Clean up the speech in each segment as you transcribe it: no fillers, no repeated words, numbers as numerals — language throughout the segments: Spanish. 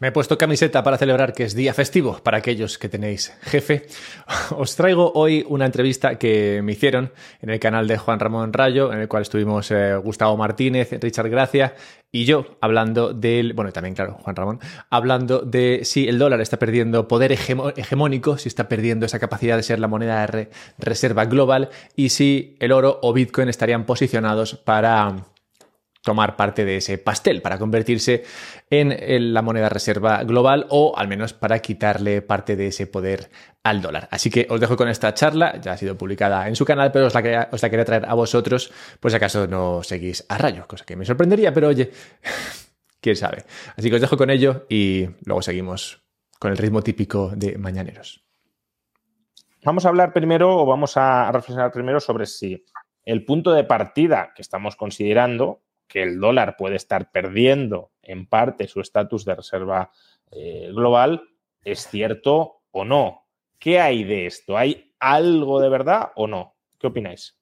Me he puesto camiseta para celebrar que es día festivo para aquellos que tenéis jefe. Os traigo hoy una entrevista que me hicieron en el canal de Juan Ramón Rayo, en el cual estuvimos Gustavo Martínez, Richard Gracia y yo hablando del... Bueno, también, claro, Juan Ramón, hablando de si el dólar está perdiendo poder hegemónico, si está perdiendo esa capacidad de ser la moneda de reserva global y si el oro o Bitcoin estarían posicionados para tomar parte de ese pastel, para convertirse en la moneda reserva global o al menos para quitarle parte de ese poder al dólar. Así que os dejo con esta charla, ya ha sido publicada en su canal, pero os la quería traer a vosotros, pues si acaso no seguís a Rayo, cosa que me sorprendería, pero oye, quién sabe. Así que os dejo con ello y luego seguimos con el ritmo típico de Mañaneros. Vamos a hablar primero, o vamos a reflexionar primero sobre si el punto de partida que estamos considerando, que el dólar puede estar perdiendo en parte su estatus de reserva global, ¿es cierto o no? ¿Qué hay de esto? ¿Hay algo de verdad o no? ¿Qué opináis?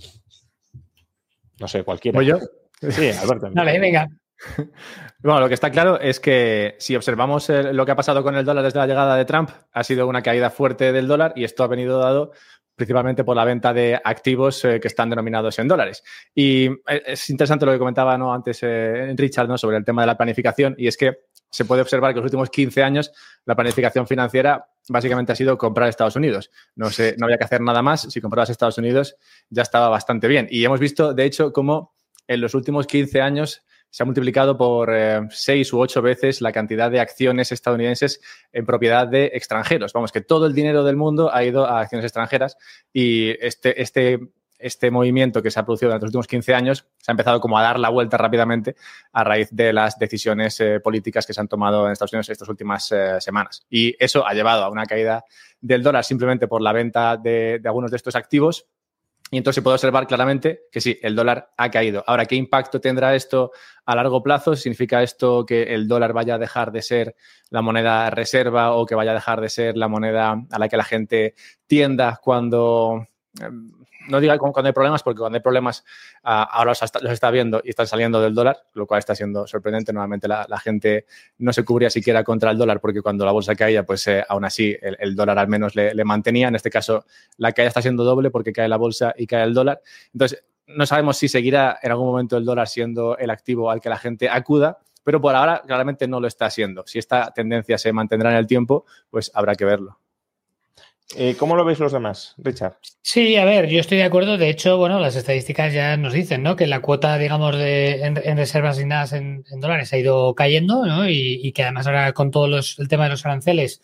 No sé, cualquiera. ¿Voy yo? Sí, Alberto. Dale, venga. Bueno, lo que está claro es que si observamos lo que ha pasado con el dólar desde la llegada de Trump, ha sido una caída fuerte del dólar y esto ha venido dado principalmente por la venta de activos que están denominados en dólares. Y es interesante lo que comentaba antes Richard, ¿no? Sobre el tema de la planificación, y es que se puede observar que en los últimos 15 años la planificación financiera básicamente ha sido comprar Estados Unidos. No había que hacer nada más. Si comprabas Estados Unidos ya estaba bastante bien. Y hemos visto, de hecho, cómo en los últimos 15 años se ha multiplicado por 6 u 8 veces la cantidad de acciones estadounidenses en propiedad de extranjeros. Vamos, que todo el dinero del mundo ha ido a acciones extranjeras y este movimiento que se ha producido durante los últimos 15 años se ha empezado como a dar la vuelta rápidamente a raíz de las decisiones políticas que se han tomado en Estados Unidos estas últimas semanas. Y eso ha llevado a una caída del dólar simplemente por la venta de algunos de estos activos. Y entonces se puede observar claramente que sí, el dólar ha caído. Ahora, ¿qué impacto tendrá esto a largo plazo? ¿Significa esto que el dólar vaya a dejar de ser la moneda reserva o que vaya a dejar de ser la moneda a la que la gente tienda cuando... No diga cuando hay problemas, porque cuando hay problemas ahora los está viendo y están saliendo del dólar, lo cual está siendo sorprendente. Normalmente la gente no se cubría siquiera contra el dólar porque cuando la bolsa caía, pues aún así el dólar al menos le mantenía. En este caso, la caída está siendo doble porque cae la bolsa y cae el dólar. Entonces, no sabemos si seguirá en algún momento el dólar siendo el activo al que la gente acuda, pero por ahora claramente no lo está siendo. Si esta tendencia se mantendrá en el tiempo, pues habrá que verlo. ¿Cómo lo veis los demás, Richard? Sí, a ver, yo estoy de acuerdo. De hecho, bueno, las estadísticas ya nos dicen, ¿no? Que la cuota, digamos, en reservas asignadas en dólares ha ido cayendo, ¿no? Y que además ahora con todo el tema de los aranceles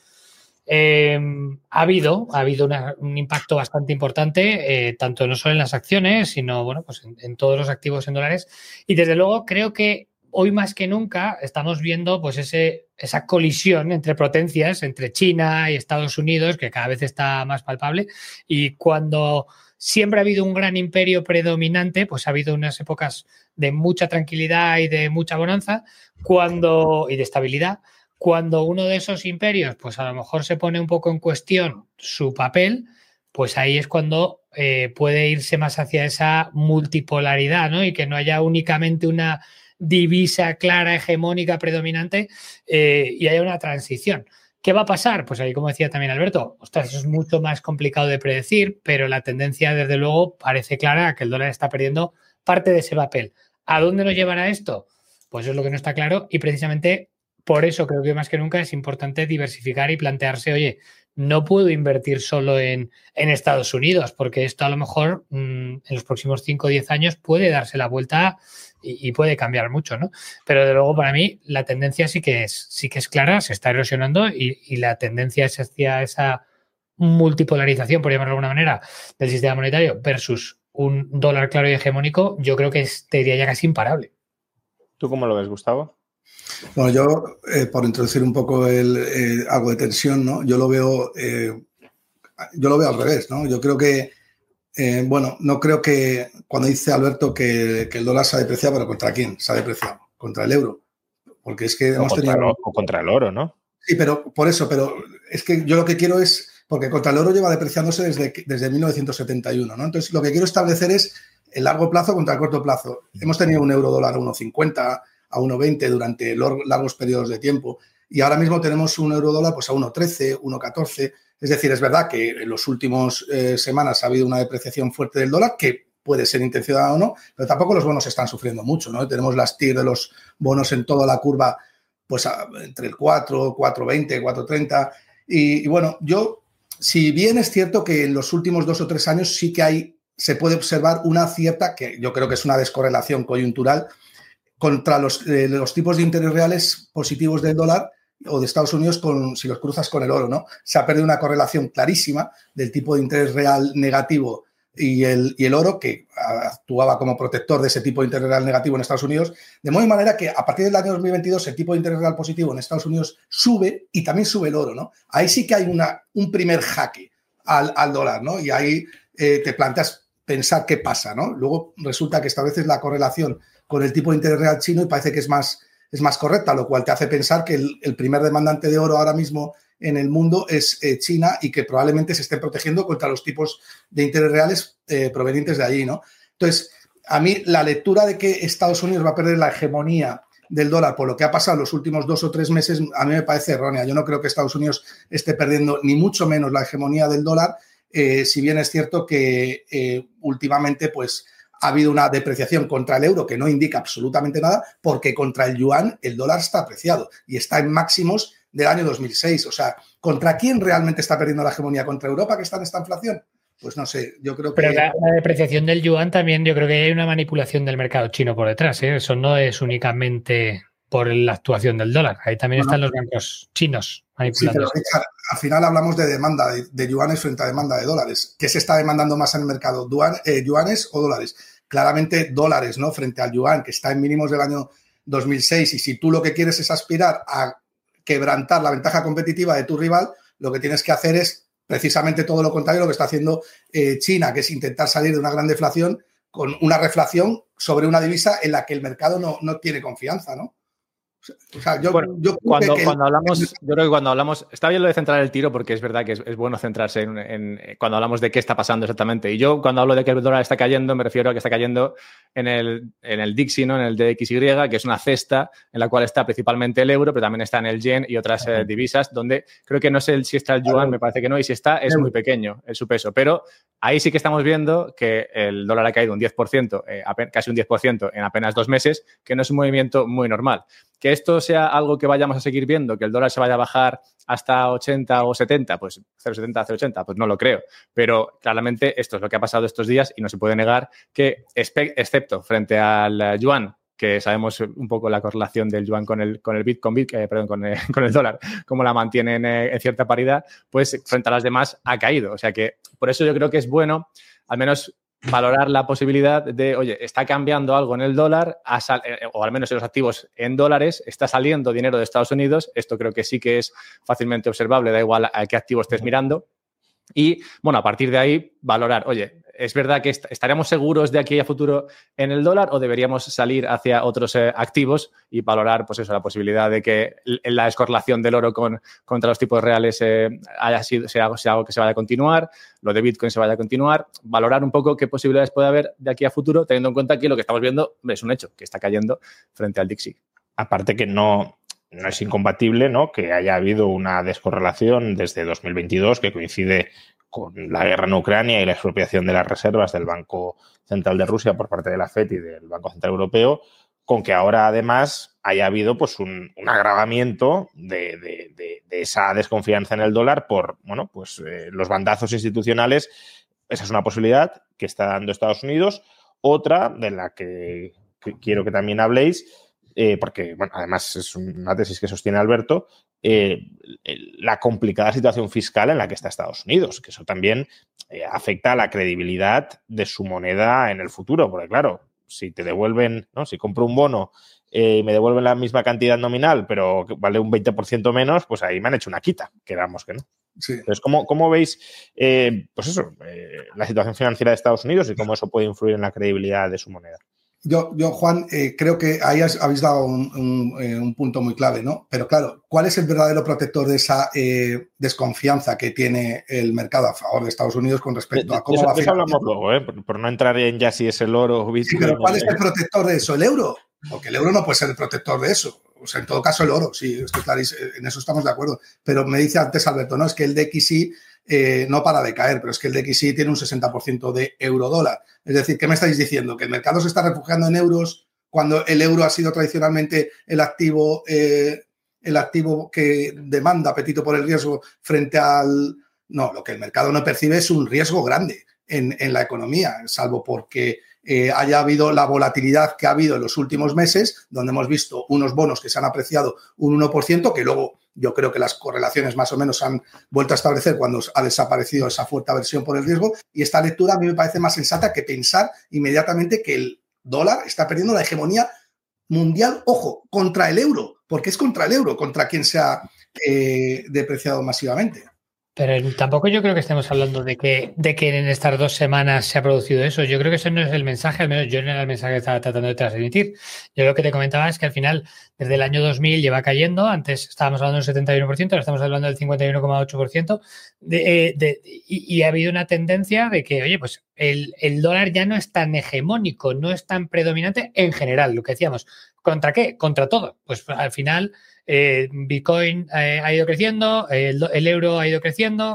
ha habido un impacto bastante importante, tanto no solo en las acciones, sino, bueno, pues en todos los activos en dólares. Y desde luego creo que hoy más que nunca estamos viendo pues esa colisión entre potencias, entre China y Estados Unidos, que cada vez está más palpable. Y cuando siempre ha habido un gran imperio predominante, pues ha habido unas épocas de mucha tranquilidad y de mucha bonanza y de estabilidad. Cuando uno de esos imperios, pues a lo mejor se pone un poco en cuestión su papel, pues ahí es cuando puede irse más hacia esa multipolaridad, ¿no? Y que no haya únicamente una divisa clara, hegemónica, predominante y haya una transición. ¿Qué va a pasar? Pues ahí, como decía también Alberto, ostras, eso es mucho más complicado de predecir, pero la tendencia, desde luego, parece clara que el dólar está perdiendo parte de ese papel. ¿A dónde nos llevará esto? Pues eso es lo que no está claro y precisamente por eso creo que más que nunca es importante diversificar y plantearse, oye, no puedo invertir solo en Estados Unidos, porque esto a lo mejor en los próximos 5 o 10 años puede darse la vuelta y puede cambiar mucho, ¿no? Pero de luego para mí la tendencia sí que es clara, se está erosionando y la tendencia es hacia esa multipolarización, por llamarlo de alguna manera, del sistema monetario versus un dólar claro y hegemónico. Yo creo que te diría ya casi imparable. ¿Tú cómo lo ves, Gustavo? Bueno, yo, por introducir un poco algo de tensión, ¿no? Yo lo veo al revés, ¿no? Yo creo que, no creo que cuando dice Alberto que el dólar se ha depreciado, pero ¿contra quién se ha depreciado? Contra el euro. Porque es que hemos tenido... O contra el oro, ¿no? Sí, pero por eso, pero es que yo lo que quiero es... Porque contra el oro lleva depreciándose desde 1971, ¿no? Entonces, lo que quiero establecer es el largo plazo contra el corto plazo. Hemos tenido un euro dólar a 1,50, a 1,20 durante largos periodos de tiempo y ahora mismo tenemos un euro-dólar pues a 1,13, 1,14. Es decir, es verdad que en las últimas semanas ha habido una depreciación fuerte del dólar que puede ser intencionada o no, pero tampoco los bonos están sufriendo mucho, ¿no? Tenemos las TIR de los bonos en toda la curva pues entre el 4, 4,20, 4,30 y bueno, si bien es cierto que en los últimos 2 o 3 años sí que se puede observar una cierta, que yo creo que es una descorrelación coyuntural contra los tipos de interés reales positivos del dólar o de Estados Unidos si los cruzas con el oro, ¿no? Se ha perdido una correlación clarísima del tipo de interés real negativo y el oro, que actuaba como protector de ese tipo de interés real negativo en Estados Unidos, de modo y manera que a partir del año 2022 el tipo de interés real positivo en Estados Unidos sube y también sube el oro, ¿no? Ahí sí que hay un primer jaque al dólar, ¿no? Y ahí te planteas pensar qué pasa, ¿no? Luego resulta que estableces la correlación con el tipo de interés real chino y parece que es más correcta, lo cual te hace pensar que el primer demandante de oro ahora mismo en el mundo es China y que probablemente se esté protegiendo contra los tipos de interés reales provenientes de allí, ¿no? Entonces, a mí la lectura de que Estados Unidos va a perder la hegemonía del dólar por lo que ha pasado en los últimos 2 o 3 meses, a mí me parece errónea. Yo no creo que Estados Unidos esté perdiendo ni mucho menos la hegemonía del dólar, si bien es cierto que últimamente pues ha habido una depreciación contra el euro que no indica absolutamente nada, porque contra el yuan el dólar está apreciado y está en máximos del año 2006. O sea, ¿contra quién realmente está perdiendo la hegemonía? ¿Contra Europa, que está en esta inflación? Pues no sé, yo creo que... Pero la depreciación del yuan también, yo creo que hay una manipulación del mercado chino por detrás, ¿eh? Eso no es únicamente por la actuación del dólar. Ahí también están los bancos chinos manipulando. Sí, pero Richard, al final hablamos de demanda de yuanes frente a demanda de dólares. ¿Qué se está demandando más en el mercado? ¿Yuanes o dólares? Claramente dólares, ¿no? Frente al yuan, que está en mínimos del año 2006. Y si tú lo que quieres es aspirar a quebrantar la ventaja competitiva de tu rival, lo que tienes que hacer es precisamente todo lo contrario de lo que está haciendo China, que es intentar salir de una gran deflación con una reflación sobre una divisa en la que el mercado no tiene confianza, ¿no? O sea, yo creo que cuando hablamos, está bien lo de centrar el tiro porque es verdad que es bueno centrarse en cuando hablamos de qué está pasando exactamente. Y yo cuando hablo de que el dólar está cayendo, me refiero a que está cayendo en el DXY, ¿no? En el DXY, que es una cesta en la cual está principalmente el euro, pero también está en el yen y otras divisas, donde creo que no sé si está el yuan, me parece que no, y si está es muy pequeño su peso. Pero ahí sí que estamos viendo que el dólar ha caído un 10%, casi un 10% en apenas 2 meses, que no es un movimiento muy normal. Que esto sea algo que vayamos a seguir viendo, que el dólar se vaya a bajar hasta 80 o 70, pues 0,70, 0,80, pues no lo creo. Pero claramente esto es lo que ha pasado estos días y no se puede negar que, excepto frente al yuan, que sabemos un poco la correlación del yuan con el dólar, cómo la mantienen en cierta paridad, pues frente a las demás ha caído. O sea que por eso yo creo que es bueno, al menos valorar la posibilidad de, oye, está cambiando algo en el dólar, o al menos en los activos en dólares, está saliendo dinero de Estados Unidos. Esto creo que sí que es fácilmente observable, da igual a qué activo estés mirando. Y, bueno, a partir de ahí, valorar, oye, ¿es verdad que estaremos seguros de aquí a futuro en el dólar o deberíamos salir hacia otros activos y valorar, pues eso, la posibilidad de que la descorrelación del oro contra los tipos reales sea algo que se vaya a continuar, lo de Bitcoin se vaya a continuar, valorar un poco qué posibilidades puede haber de aquí a futuro, teniendo en cuenta que lo que estamos viendo es un hecho, que está cayendo frente al DXY. Aparte que no es incompatible, ¿no?, que haya habido una descorrelación desde 2022 que coincide con la guerra en Ucrania y la expropiación de las reservas del Banco Central de Rusia por parte de la FED y del Banco Central Europeo, con que ahora además haya habido pues un agravamiento de esa desconfianza en el dólar por los bandazos institucionales. Esa es una posibilidad que está dando Estados Unidos. Otra de la que quiero que también habléis, porque además es una tesis que sostiene Alberto, la complicada situación fiscal en la que está Estados Unidos, que eso también afecta a la credibilidad de su moneda en el futuro, porque claro, si te devuelven, ¿no?, si compro un bono y me devuelven la misma cantidad nominal, pero vale un 20% menos, pues ahí me han hecho una quita, queramos que no. Sí. Entonces, ¿cómo veis la situación financiera de Estados Unidos y cómo eso puede influir en la credibilidad de su moneda? Yo Juan, creo que ahí habéis dado un punto muy clave, ¿no? Pero claro, ¿cuál es el verdadero protector de esa desconfianza que tiene el mercado a favor de Estados Unidos con respecto a cómo va a financiar? Hablamos luego, por no entrar en ya si es el oro o Bitcoin. Sí, pero ¿cuál es el protector de eso? ¿El euro? porque el euro no puede ser el protector de eso. O sea, en todo caso el oro, sí, es que en eso estamos de acuerdo. Pero me dice antes Alberto, no, es que el DXY no para de caer, pero es que el DXY tiene un 60% de euro-dólar. Es decir, ¿qué me estáis diciendo? ¿Que el mercado se está refugiando en euros cuando el euro ha sido tradicionalmente el activo que demanda apetito por el riesgo frente al... No, lo que el mercado no percibe es un riesgo grande en la economía, salvo porque haya habido la volatilidad que ha habido en los últimos meses, donde hemos visto unos bonos que se han apreciado un 1%, que luego yo creo que las correlaciones más o menos han vuelto a establecer cuando ha desaparecido esa fuerte aversión por el riesgo, y esta lectura a mí me parece más sensata que pensar inmediatamente que el dólar está perdiendo la hegemonía mundial, ojo, contra el euro, porque es contra el euro, contra quien se ha depreciado masivamente. Pero tampoco yo creo que estemos hablando de que en estas 2 semanas se ha producido eso. Yo creo que eso no es el mensaje, al menos yo no era el mensaje que estaba tratando de transmitir. Yo lo que te comentaba es que al final, desde el año 2000 lleva cayendo. Antes estábamos hablando del 71%, ahora estamos hablando del 51,8%. Y ha habido una tendencia de que, oye, pues el dólar ya no es tan hegemónico, no es tan predominante en general, lo que decíamos. ¿Contra qué? Contra todo. Pues al final... Bitcoin ha ido creciendo, el euro ha ido creciendo,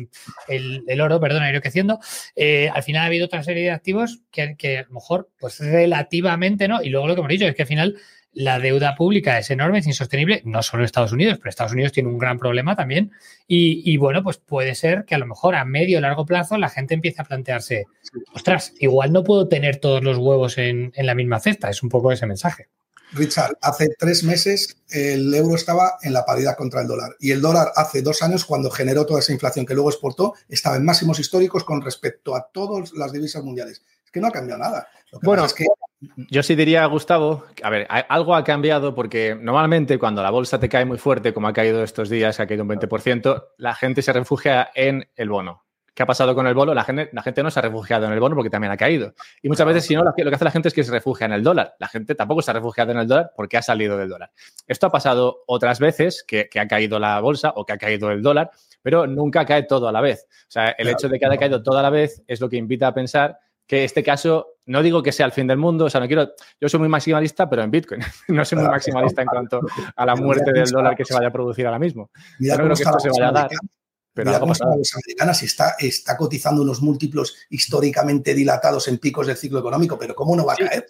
el oro, perdón, ha ido creciendo. Al final ha habido otra serie de activos que a lo mejor, pues relativamente no. Y luego lo que hemos dicho es que al final la deuda pública es enorme, es insostenible, no solo en Estados Unidos, pero Estados Unidos tiene un gran problema también. Y bueno, pues puede ser que a lo mejor a medio o largo plazo la gente empiece a plantearse, ostras, igual no puedo tener todos los huevos en la misma cesta. Es un poco ese mensaje. Richard, hace 3 meses el euro estaba en la paridad contra el dólar y el dólar hace 2 años, cuando generó toda esa inflación que luego exportó, estaba en máximos históricos con respecto a todas las divisas mundiales. Es que no ha cambiado nada. Lo que bueno, pasa es que... yo sí diría, Gustavo, a ver, algo ha cambiado porque normalmente cuando la bolsa te cae muy fuerte, como ha caído estos días, que ha caído un 20%, la gente se refugia en el bono. ¿Qué ha pasado con el bono? La gente no se ha refugiado en el bono porque también ha caído. Y muchas veces, si no, lo que hace la gente es que se refugia en el dólar. La gente tampoco se ha refugiado en el dólar porque ha salido del dólar. Esto ha pasado otras veces, que ha caído la bolsa o que ha caído el dólar, pero nunca cae todo a la vez. O sea, el hecho de que haya caído todo a la vez es lo que invita a pensar que este caso, no digo que sea el fin del mundo, o sea, no quiero, yo soy muy maximalista, pero en Bitcoin. No soy muy maximalista en cuanto a la muerte del dólar que se vaya a producir ahora mismo. Yo no creo que esto se vaya a dar. Pero mira cómo está la bolsa americana, si está cotizando unos múltiplos históricamente dilatados en picos del ciclo económico, pero ¿cómo no va a caer?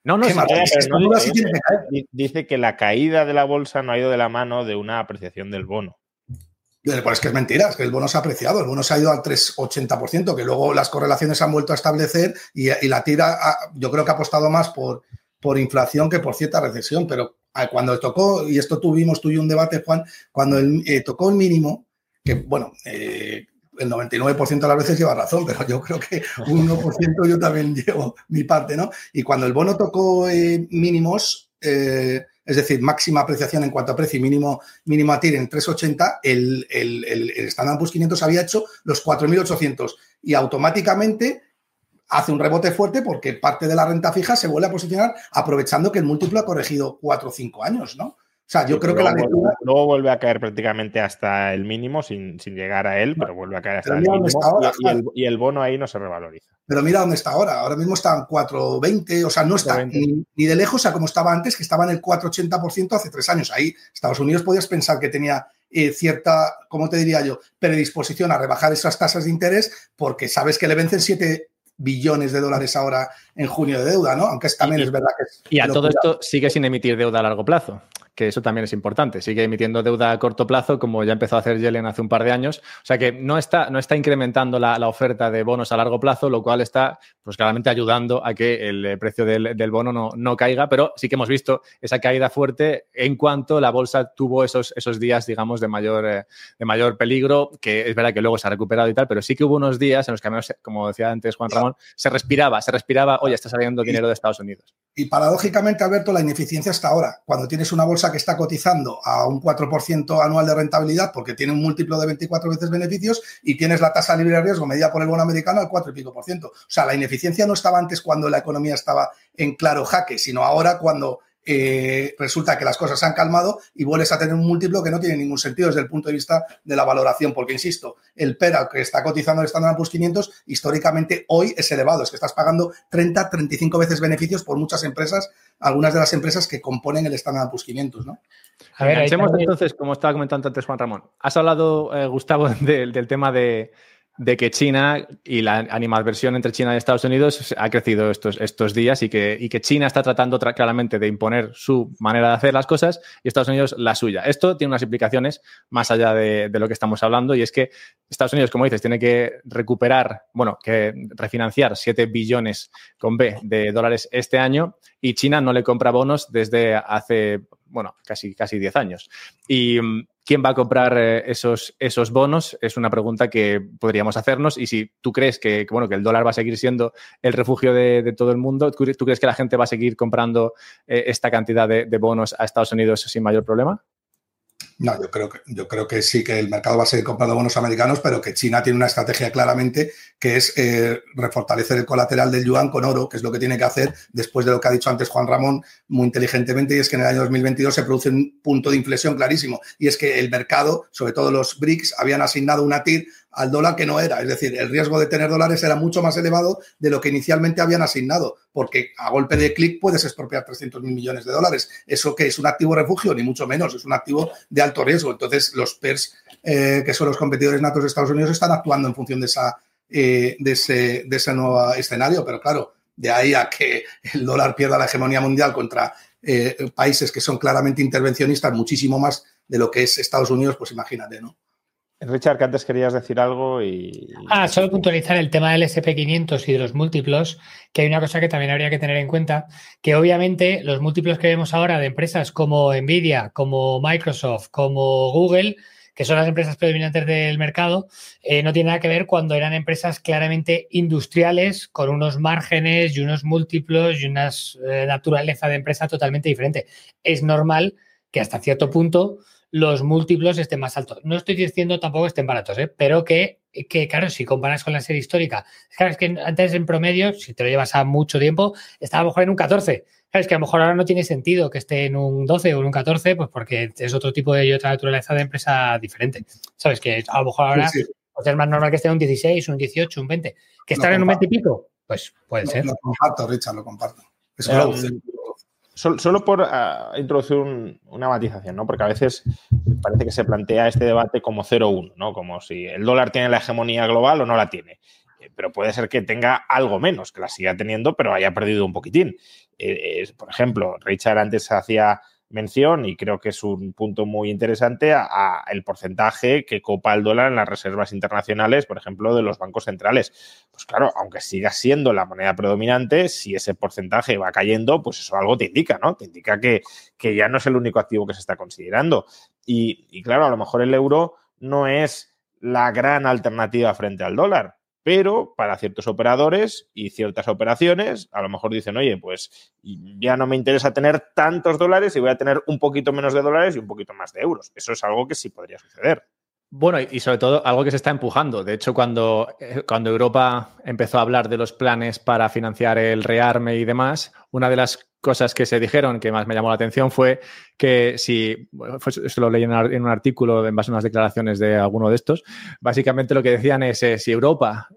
Dice que la caída de la bolsa no ha ido de la mano de una apreciación del bono. Pues es que es mentira, es que el bono se ha apreciado, el bono se ha ido al 3,80%, que luego las correlaciones se han vuelto a establecer y la tira, yo creo que ha apostado más por inflación que por cierta recesión, pero cuando tocó, y esto tuvimos tú y un debate, Juan, cuando tocó el mínimo, que bueno, el 99% de las veces lleva razón, pero yo creo que un 1% yo también llevo mi parte, ¿no? Y cuando el bono tocó mínimos, es decir, máxima apreciación en cuanto a precio y mínimo a TIR en 3,80, el Standard & Poor's 500 había hecho los 4.800 y automáticamente hace un rebote fuerte porque parte de la renta fija se vuelve a posicionar aprovechando que el múltiplo ha corregido 4 o 5 años, ¿no? O sea, yo creo que la lectura... Luego vuelve a caer prácticamente hasta el mínimo sin llegar a él, pero vuelve a caer hasta el mínimo ahora, y el bono ahí no se revaloriza. Pero mira dónde está ahora. Ahora mismo está en 4,20, o sea, no está ni de lejos a como estaba antes, que estaba en el 4,80% hace 3 años. Ahí Estados Unidos podías pensar que tenía cierta, ¿cómo te diría yo?, predisposición a rebajar esas tasas de interés porque sabes que le vencen 7 billones de dólares ahora en junio de deuda, ¿no? Aunque también es verdad que... Y a todo esto sigue sin emitir deuda a largo plazo, que eso también es importante. Sigue emitiendo deuda a corto plazo, como ya empezó a hacer Yellen hace un par de años. O sea que no está incrementando la oferta de bonos a largo plazo, lo cual está, pues claramente ayudando a que el precio del bono no caiga, pero sí que hemos visto esa caída fuerte en cuanto la bolsa tuvo esos días, digamos, de mayor peligro, que es verdad que luego se ha recuperado y tal, pero sí que hubo unos días en los que, como decía antes Juan Ramón, se respiraba, oye, está saliendo dinero de Estados Unidos. Y paradójicamente, Alberto, la ineficiencia está ahora. Cuando tienes una bolsa que está cotizando a un 4% anual de rentabilidad porque tiene un múltiplo de 24 veces beneficios y tienes la tasa libre de riesgo medida por el bono americano al 4 y pico %. O sea, la ineficiencia no estaba antes cuando la economía estaba en claro jaque, sino ahora cuando resulta que las cosas se han calmado y vuelves a tener un múltiplo que no tiene ningún sentido desde el punto de vista de la valoración, porque, insisto, el PER al que está cotizando el Standard & Poor's 500 históricamente hoy es elevado, es que estás pagando 30, 35 veces beneficios por muchas empresas, algunas de las empresas que componen el Standard & Poor's 500, ¿no? A ver, entonces, como estaba comentando antes Juan Ramón, has hablado, Gustavo, del tema de que China y la animadversión entre China y Estados Unidos ha crecido estos días y que China está tratando claramente de imponer su manera de hacer las cosas y Estados Unidos la suya. Esto tiene unas implicaciones más allá de lo que estamos hablando, y es que Estados Unidos, como dices, tiene que refinanciar 7 billones con B de dólares este año, y China no le compra bonos desde hace, casi 10 años. Y ¿quién va a comprar esos bonos? Es una pregunta que podríamos hacernos, y si tú crees que el dólar va a seguir siendo el refugio de todo el mundo, ¿tú crees que la gente va a seguir comprando esta cantidad de bonos a Estados Unidos sin mayor problema? No, yo creo que sí, que el mercado va a seguir comprando bonos americanos, pero que China tiene una estrategia claramente que es refortalecer el colateral del yuan con oro, que es lo que tiene que hacer después de lo que ha dicho antes Juan Ramón muy inteligentemente, y es que en el año 2022 se produce un punto de inflexión clarísimo, y es que el mercado, sobre todo los BRICS, habían asignado una TIR al dólar que no era, es decir, el riesgo de tener dólares era mucho más elevado de lo que inicialmente habían asignado, porque a golpe de clic puedes expropiar 300.000 millones de dólares. ¿Eso qué es? ¿Un activo refugio? Ni mucho menos, es un activo de alto riesgo. Entonces, los PERS, que son los competidores natos de Estados Unidos, están actuando en función de ese nuevo escenario, pero claro, de ahí a que el dólar pierda la hegemonía mundial contra países que son claramente intervencionistas, muchísimo más de lo que es Estados Unidos, pues imagínate, ¿no? Richard, que antes querías decir algo y... Solo puntualizar el tema del SP500 y de los múltiplos, que hay una cosa que también habría que tener en cuenta, que obviamente los múltiplos que vemos ahora de empresas como Nvidia, como Microsoft, como Google, que son las empresas predominantes del mercado, no tiene nada que ver cuando eran empresas claramente industriales, con unos márgenes y unos múltiplos y una naturaleza de empresa totalmente diferente. Es normal que hasta cierto punto los múltiplos estén más altos. No estoy diciendo tampoco que estén baratos, pero que claro, si comparas con la serie histórica, claro, es que antes en promedio, si te lo llevas a mucho tiempo, estaba a lo mejor en un 14. Claro, es que a lo mejor ahora no tiene sentido que esté en un 12 o en un 14, pues porque es otro tipo de y otra naturaleza de empresa diferente. ¿Sabes? Que a lo mejor ahora pues es más normal que esté en un 16, un 18, un 20. ¿Que estar en un 20 y pico? Pues puede ser. Lo comparto, Richard, lo comparto. Solo por introducir una matización, ¿no? Porque a veces parece que se plantea este debate como 0-1, ¿no? Como si el dólar tiene la hegemonía global o no la tiene. Pero puede ser que tenga algo menos, que la siga teniendo, pero haya perdido un poquitín. Por ejemplo, Richard antes hacía mención, y creo que es un punto muy interesante, a el porcentaje que copa el dólar en las reservas internacionales, por ejemplo, de los bancos centrales. Pues claro, aunque siga siendo la moneda predominante, si ese porcentaje va cayendo, pues eso algo te indica, ¿no? Te indica que ya no es el único activo que se está considerando. Y claro, a lo mejor el euro no es la gran alternativa frente al dólar, pero para ciertos operadores y ciertas operaciones, a lo mejor dicen, oye, pues ya no me interesa tener tantos dólares y voy a tener un poquito menos de dólares y un poquito más de euros. Eso es algo que sí podría suceder. Bueno, y sobre todo algo que se está empujando. De hecho, cuando Europa empezó a hablar de los planes para financiar el rearme y demás, una de las cosas que se dijeron que más me llamó la atención fue que esto lo leí en un artículo en base a unas declaraciones de alguno de estos, básicamente lo que decían es si Europa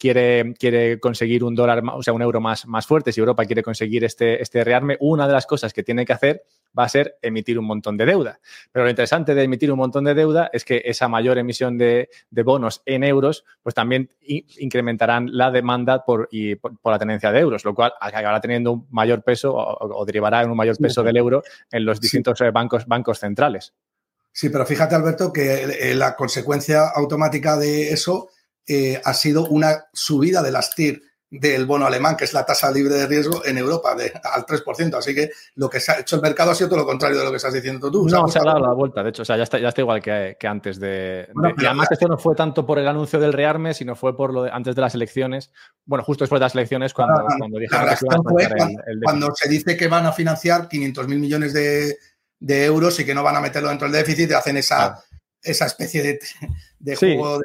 quiere conseguir un dólar, o sea, un euro más fuerte, si Europa quiere conseguir este rearme, una de las cosas que tiene que hacer va a ser emitir un montón de deuda. Pero lo interesante de emitir un montón de deuda es que esa mayor emisión de bonos en euros, pues también incrementarán la demanda por la tenencia de euros, lo cual acabará teniendo un mayor peso o derivará en un mayor peso del euro en los distintos bancos centrales. Sí, pero fíjate, Alberto, que la consecuencia automática de eso ha sido una subida de las TIR del bono alemán, que es la tasa libre de riesgo en Europa, al 3%. Así que lo que se ha hecho el mercado ha sido todo lo contrario de lo que estás diciendo tú. No, se ha dado la vuelta, de hecho. O sea, ya está igual que antes y además esto no fue tanto por el anuncio del rearme, sino fue por antes de las elecciones. Bueno, justo después de las elecciones, cuando dijeron que cuando se dice que van a financiar 500.000 millones de euros y que no van a meterlo dentro del déficit, hacen esa especie de juego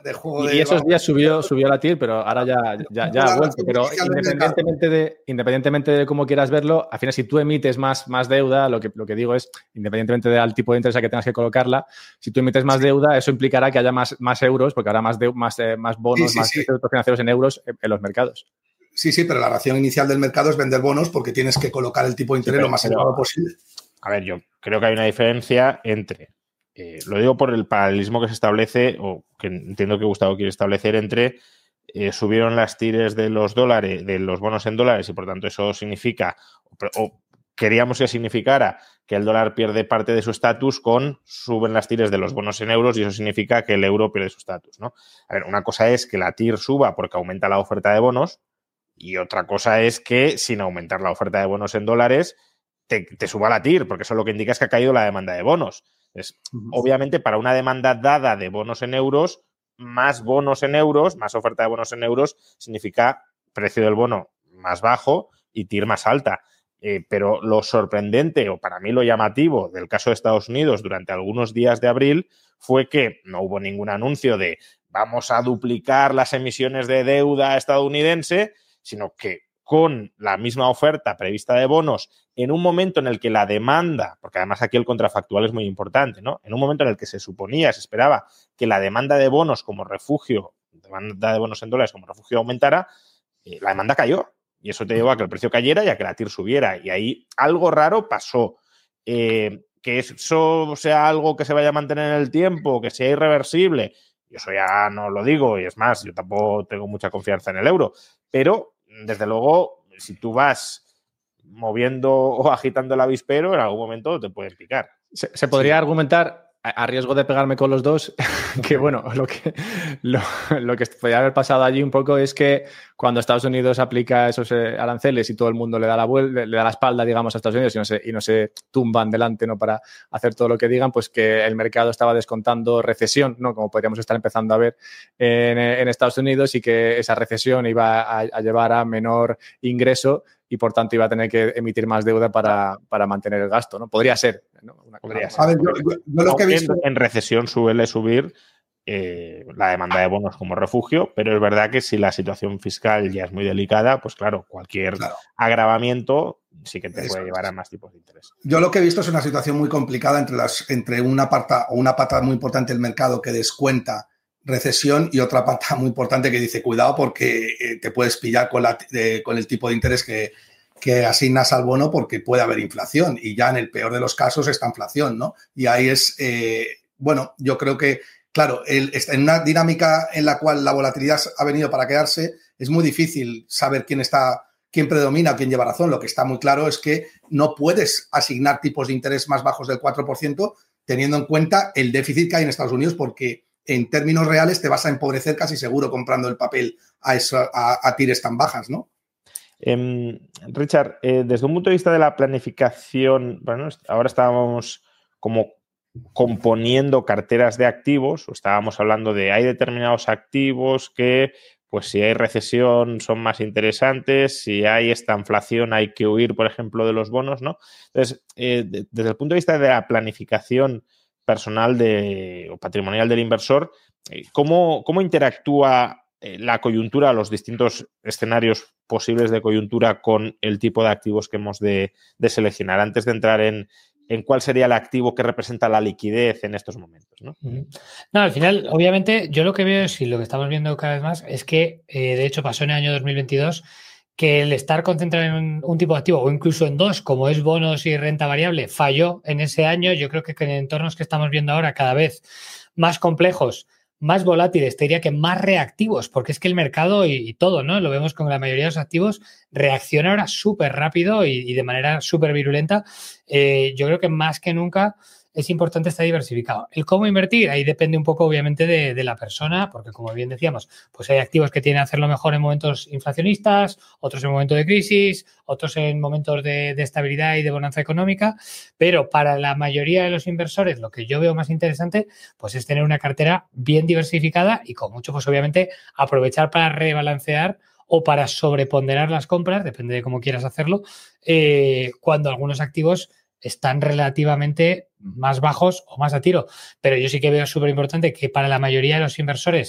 de juego y esos días subió la TIR, pero ahora ya ha vuelto. Pero independientemente de cómo quieras verlo, al final, si tú emites más deuda, lo que digo es, independientemente del tipo de interés a que tengas que colocarla, si tú emites más deuda, eso implicará que haya más euros, porque habrá más bonos, más productos financieros en euros en los mercados. Sí, pero la ración inicial del mercado es vender bonos porque tienes que colocar el tipo de interés lo más elevado posible. A ver, yo creo que hay una diferencia entre, lo digo por el paralelismo que se establece, o que entiendo que Gustavo quiere establecer, entre subieron las tires de los dólares, de los bonos en dólares, y por tanto eso significa, o queríamos que significara que el dólar pierde parte de su estatus con suben las tires de los bonos en euros y eso significa que el euro pierde su estatus, ¿no? A ver, una cosa es que la TIR suba porque aumenta la oferta de bonos y otra cosa es que sin aumentar la oferta de bonos en dólares te suba la TIR, porque eso lo que indica es que ha caído la demanda de bonos. Entonces, obviamente, para una demanda dada de bonos en euros, más oferta de bonos en euros, significa precio del bono más bajo y TIR más alta. Pero lo sorprendente, o para mí lo llamativo, del caso de Estados Unidos durante algunos días de abril fue que no hubo ningún anuncio de vamos a duplicar las emisiones de deuda estadounidense, sino que con la misma oferta prevista de bonos, en un momento en el que la demanda, porque además aquí el contrafactual es muy importante, ¿no? En un momento en el que se esperaba que la demanda de bonos como refugio, demanda de bonos en dólares como refugio aumentara, la demanda cayó. Y eso te llevó a que el precio cayera y a que la TIR subiera. Y ahí algo raro pasó. Que eso sea algo que se vaya a mantener en el tiempo, que sea irreversible, yo eso ya no lo digo, y es más, yo tampoco tengo mucha confianza en el euro. Pero desde luego, si tú vas moviendo o agitando el avispero, en algún momento te puedes picar. Se podría argumentar, a riesgo de pegarme con los dos, que bueno, lo que podría haber pasado allí un poco es que cuando Estados Unidos aplica esos aranceles y todo el mundo le da la espalda, digamos, a Estados Unidos y no se tumban delante, ¿no?, para hacer todo lo que digan, pues que el mercado estaba descontando recesión, ¿no?, como podríamos estar empezando a ver en Estados Unidos, y que esa recesión iba a llevar a menor ingreso y por tanto iba a tener que emitir más deuda para mantener el gasto, ¿no? Podría ser, ¿no? Podría ser. A ver, yo lo que he visto... En recesión suele subir la demanda de bonos como refugio, pero es verdad que si la situación fiscal ya es muy delicada, pues claro, cualquier agravamiento sí que te puede llevar a más tipos de interés. Yo lo que he visto es una situación muy complicada entre una pata muy importante del mercado que descuenta recesión y otra pata muy importante que dice cuidado porque te puedes pillar con el tipo de interés que asignas al bono porque puede haber inflación y ya en el peor de los casos está inflación, ¿no? Y ahí es, yo creo que, claro, en una dinámica en la cual la volatilidad ha venido para quedarse, es muy difícil saber quién predomina o quién lleva razón. Lo que está muy claro es que no puedes asignar tipos de interés más bajos del 4% teniendo en cuenta el déficit que hay en Estados Unidos, porque en términos reales te vas a empobrecer casi seguro comprando el papel a tires tan bajas, ¿no? Richard, desde un punto de vista de la planificación, bueno, ahora estábamos como componiendo carteras de activos, o estábamos hablando de hay determinados activos que, pues si hay recesión son más interesantes, si hay esta inflación hay que huir, por ejemplo, de los bonos, ¿no? Entonces, desde el punto de vista de la planificación personal o patrimonial del inversor, ¿cómo interactúa la coyuntura, los distintos escenarios posibles de coyuntura con el tipo de activos que hemos de seleccionar antes de entrar en cuál sería el activo que representa la liquidez en estos momentos, ¿no? No, al final, obviamente, yo lo que veo y lo que estamos viendo cada vez más es que, de hecho, pasó en el año 2022 que el estar concentrado en un tipo de activo o incluso en dos, como es bonos y renta variable, falló en ese año. Yo creo que en entornos que estamos viendo ahora cada vez más complejos, más volátiles, te diría que más reactivos, porque es que el mercado y todo, ¿no? Lo vemos con la mayoría de los activos, reacciona ahora súper rápido y de manera súper virulenta. Yo creo que más que nunca es importante estar diversificado. El cómo invertir, ahí depende un poco, obviamente, de la persona, porque como bien decíamos, pues hay activos que tienen que hacerlo mejor en momentos inflacionistas, otros en momentos de crisis, otros en momentos de estabilidad y de bonanza económica, pero para la mayoría de los inversores lo que yo veo más interesante pues es tener una cartera bien diversificada y con mucho, pues obviamente, aprovechar para rebalancear o para sobreponderar las compras, depende de cómo quieras hacerlo, cuando algunos activos están relativamente más bajos o más a tiro. Pero yo sí que veo súper importante que para la mayoría de los inversores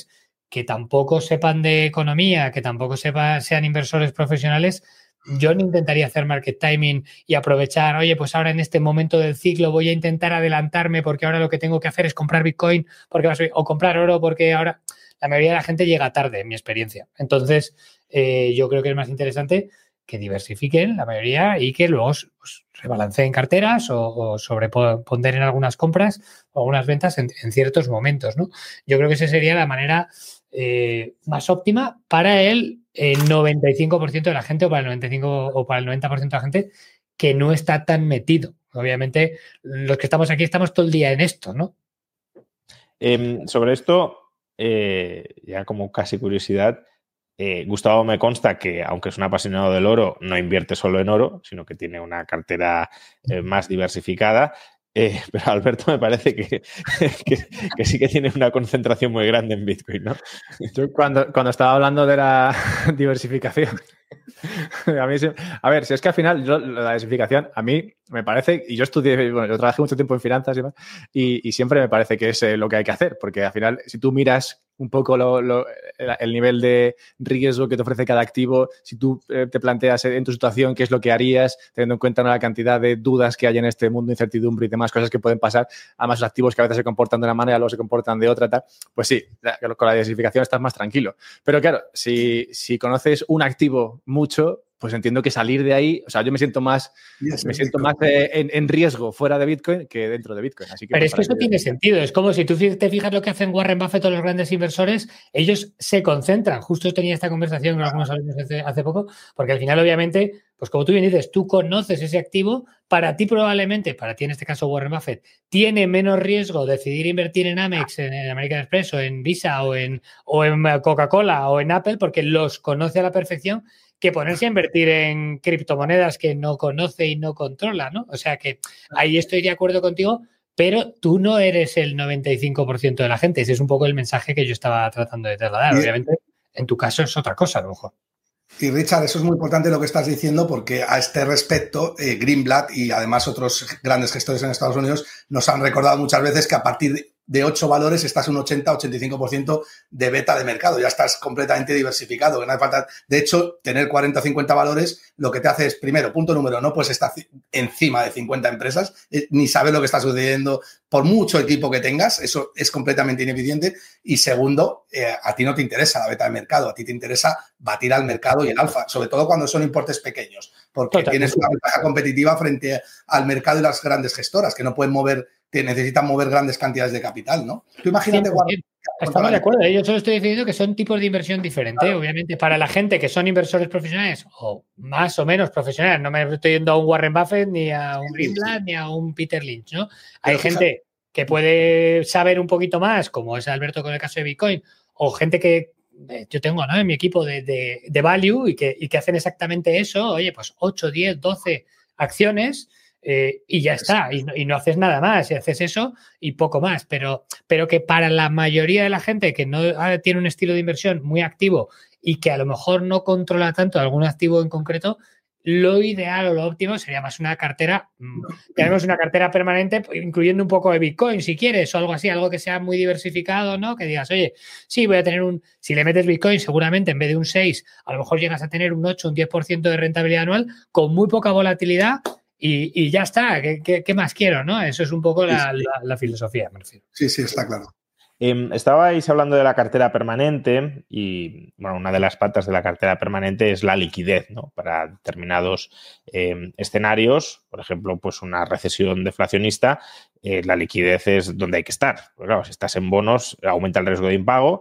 que tampoco sepan de economía, que tampoco sean inversores profesionales, yo no intentaría hacer market timing y aprovechar, oye, pues ahora en este momento del ciclo voy a intentar adelantarme porque ahora lo que tengo que hacer es comprar Bitcoin porque va a subir, o comprar oro porque ahora la mayoría de la gente llega tarde, en mi experiencia. Entonces, yo creo que es más interesante que diversifiquen la mayoría y que luego pues, rebalanceen carteras o sobreponderen algunas compras o algunas ventas en ciertos momentos, ¿no? Yo creo que esa sería la manera más óptima para el 95% de la gente o para el 95 o para el 90% de la gente que no está tan metido. Obviamente, los que estamos aquí estamos todo el día en esto, ¿no? Sobre esto, ya como casi curiosidad, Gustavo me consta que, aunque es un apasionado del oro, no invierte solo en oro, sino que tiene una cartera más diversificada. Pero Alberto me parece que sí que tiene una concentración muy grande en Bitcoin, ¿no? Yo cuando estaba hablando de la diversificación, a ver, si es que al final la diversificación a mí me parece, y yo estudié, bueno, yo trabajé mucho tiempo en finanzas y demás, y siempre me parece que es lo que hay que hacer, porque al final si tú miras un poco el nivel de riesgo que te ofrece cada activo, si tú te planteas en tu situación qué es lo que harías, teniendo en cuenta la cantidad de dudas que hay en este mundo, incertidumbre y demás cosas que pueden pasar, además los activos que a veces se comportan de una manera, luego se comportan de otra, tal, pues sí, con la diversificación estás más tranquilo. Pero claro, si conoces un activo mucho, pues entiendo que salir de ahí, o sea, yo me siento más en riesgo fuera de Bitcoin que dentro de Bitcoin. Así que pero es que eso tiene sentido. Es como si tú te fijas lo que hacen Warren Buffett o los grandes inversores, ellos se concentran. Justo tenía esta conversación con algunos alumnos hace poco, porque al final, obviamente, pues como tú bien dices, tú conoces ese activo, para ti probablemente, para ti en este caso Warren Buffett, tiene menos riesgo decidir invertir en Amex, en American Express o en Visa o en Coca-Cola o en Apple, porque los conoce a la perfección, que ponerse a invertir en criptomonedas que no conoce y no controla, ¿no? O sea que ahí estoy de acuerdo contigo, pero tú no eres el 95% de la gente. Ese es un poco el mensaje que yo estaba tratando de trasladar. Obviamente, en tu caso es otra cosa, a lo mejor. Y Richard, eso es muy importante lo que estás diciendo, porque a este respecto, Greenblatt y además otros grandes gestores en Estados Unidos nos han recordado muchas veces que a partir de 8 valores estás un 80-85% de beta de mercado, ya estás completamente diversificado, que no hace falta. De hecho, tener 40 o 50 valores lo que te hace es, primero, punto número, no puedes estar encima de 50 empresas, ni saber lo que está sucediendo por mucho equipo que tengas, eso es completamente ineficiente. Y segundo, a ti no te interesa la beta de mercado, a ti te interesa batir al mercado y el alfa, sobre todo cuando son importes pequeños, porque tienes una ventaja competitiva frente al mercado y las grandes gestoras, que no pueden mover, que necesitan mover grandes cantidades de capital, ¿no? Tú imagínate, estamos de acuerdo. Yo solo estoy diciendo que son tipos de inversión diferentes. Claro. Obviamente, para la gente que son inversores profesionales o más o menos profesionales, no me estoy yendo a un Warren Buffett, ni a un Greenblatt, ni a un Peter Lynch, ¿no? Hay gente que puede saber un poquito más, como es Alberto con el caso de Bitcoin, o gente que yo tengo, ¿no?, en mi equipo de value y que hacen exactamente eso. Oye, pues 8, 10, 12 acciones. Y ya está, y no haces nada más, y haces eso y poco más, pero que para la mayoría de la gente que no tiene un estilo de inversión muy activo y que a lo mejor no controla tanto algún activo en concreto, lo ideal o lo óptimo sería más una cartera, tenemos una cartera permanente, incluyendo un poco de Bitcoin si quieres, o algo así, algo que sea muy diversificado, ¿no? Que digas, oye, sí, voy a tener si le metes Bitcoin, seguramente en vez de un 6, a lo mejor llegas a tener un 8, un 10% de rentabilidad anual con muy poca volatilidad. Y ya está, ¿qué más quiero, no? Eso es un poco la filosofía, me refiero. Sí, está claro. Estabais hablando de la cartera permanente y, bueno, una de las patas de la cartera permanente es la liquidez, ¿no? Para determinados escenarios, por ejemplo, pues una recesión deflacionista, la liquidez es donde hay que estar. Porque, claro, si estás en bonos, aumenta el riesgo de impago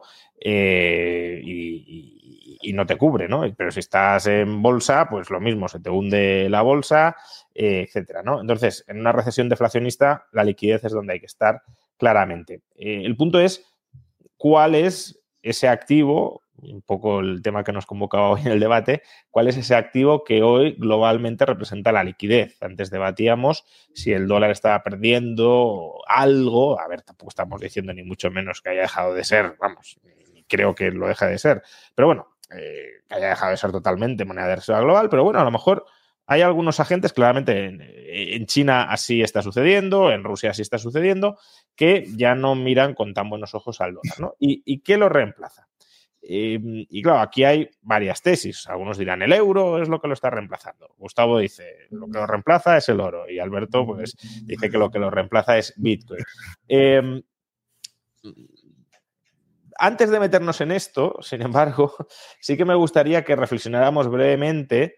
y no te cubre, ¿no? Pero si estás en bolsa, pues lo mismo, se te hunde la bolsa, etcétera, ¿no? Entonces, en una recesión deflacionista, la liquidez es donde hay que estar claramente. El punto es cuál es ese activo, un poco el tema que nos convocaba hoy en el debate, cuál es ese activo que hoy globalmente representa la liquidez. Antes debatíamos si el dólar estaba perdiendo algo, a ver, tampoco estamos diciendo ni mucho menos que haya dejado de ser, vamos, creo que lo deja de ser, pero bueno, que haya dejado de ser totalmente moneda de reserva global, pero bueno, a lo mejor hay algunos agentes, claramente en China así está sucediendo, en Rusia así está sucediendo, que ya no miran con tan buenos ojos al dólar, ¿no? ¿Y qué lo reemplaza? Y claro, aquí hay varias tesis. Algunos dirán el euro es lo que lo está reemplazando. Gustavo dice lo que lo reemplaza es el oro. Y Alberto pues dice que lo reemplaza es Bitcoin. Antes de meternos en esto, sin embargo, sí que me gustaría que reflexionáramos brevemente,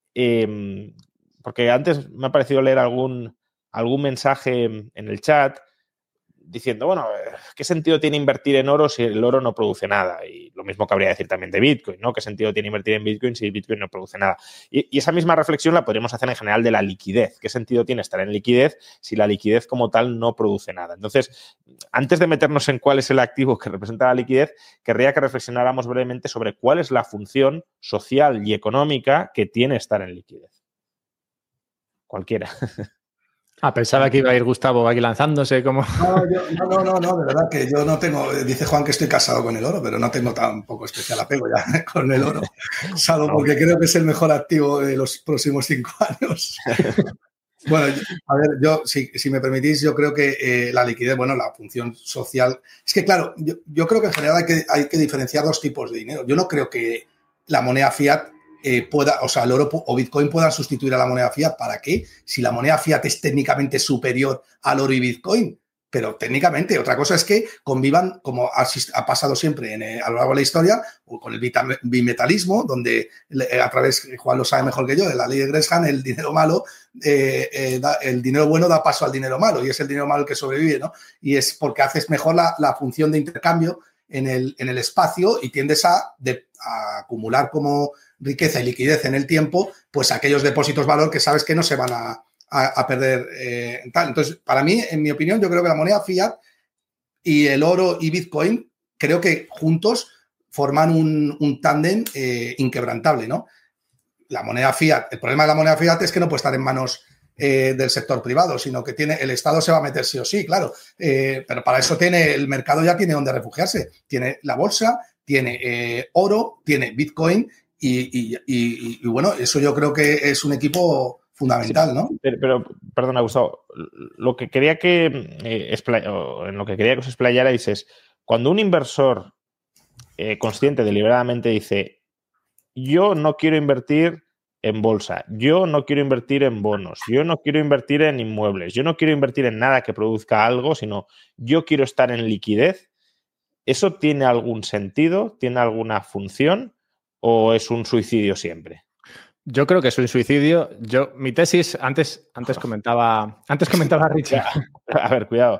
porque antes me ha parecido leer algún mensaje en el chat diciendo, bueno, ¿qué sentido tiene invertir en oro si el oro no produce nada? Y lo mismo cabría decir también de Bitcoin, ¿no? ¿Qué sentido tiene invertir en Bitcoin si Bitcoin no produce nada? Y esa misma reflexión la podríamos hacer en general de la liquidez. ¿Qué sentido tiene estar en liquidez si la liquidez como tal no produce nada? Entonces, antes de meternos en cuál es el activo que representa la liquidez, querría que reflexionáramos brevemente sobre cuál es la función social y económica que tiene estar en liquidez. Cualquiera. Pensaba que iba a ir Gustavo aquí lanzándose como... No, de verdad que yo no tengo, dice Juan que estoy casado con el oro, pero no tengo tampoco especial apego ya con el oro, salvo porque creo que es el mejor activo de los próximos 5 años. Bueno, a ver, yo, si me permitís, yo creo que la liquidez, bueno, la función social, es que claro, yo creo que en general hay que diferenciar dos tipos de dinero. Yo no creo que la moneda fiat pueda, o sea, el oro o Bitcoin puedan sustituir a la moneda fiat. ¿Para qué? Si la moneda fiat es técnicamente superior al oro y Bitcoin. Pero técnicamente, otra cosa es que convivan, como ha pasado siempre a lo largo de la historia, o con el bimetalismo, donde a través, Juan lo sabe mejor que yo, de la ley de Gresham, el dinero malo, el dinero bueno da paso al dinero malo, y es el dinero malo el que sobrevive, ¿no? Y es porque haces mejor la función de intercambio en el espacio y tiendes a acumular como riqueza y liquidez en el tiempo, pues aquellos depósitos valor que sabes que no se van a perder tal. Entonces, para mí, en mi opinión, yo creo que la moneda fiat y el oro y Bitcoin, creo que juntos forman un tándem inquebrantable, ¿no? La moneda fiat, el problema de la moneda fiat es que no puede estar en manos del sector privado, sino que el Estado se va a meter sí o sí, claro. Pero para eso el mercado ya tiene donde refugiarse. Tiene la bolsa, tiene oro, tiene Bitcoin y bueno, eso yo creo que es un equipo fundamental, ¿no? Pero perdona, Gustavo, lo que quería en lo que quería que os explayarais es cuando un inversor consciente deliberadamente dice yo no quiero invertir en bolsa, yo no quiero invertir en bonos, yo no quiero invertir en inmuebles, yo no quiero invertir en nada que produzca algo, sino yo quiero estar en liquidez, ¿eso tiene algún sentido? ¿Tiene alguna función? ¿O es un suicidio siempre? Yo creo que es un suicidio. Mi tesis, antes comentaba Richie. A ver, cuidado.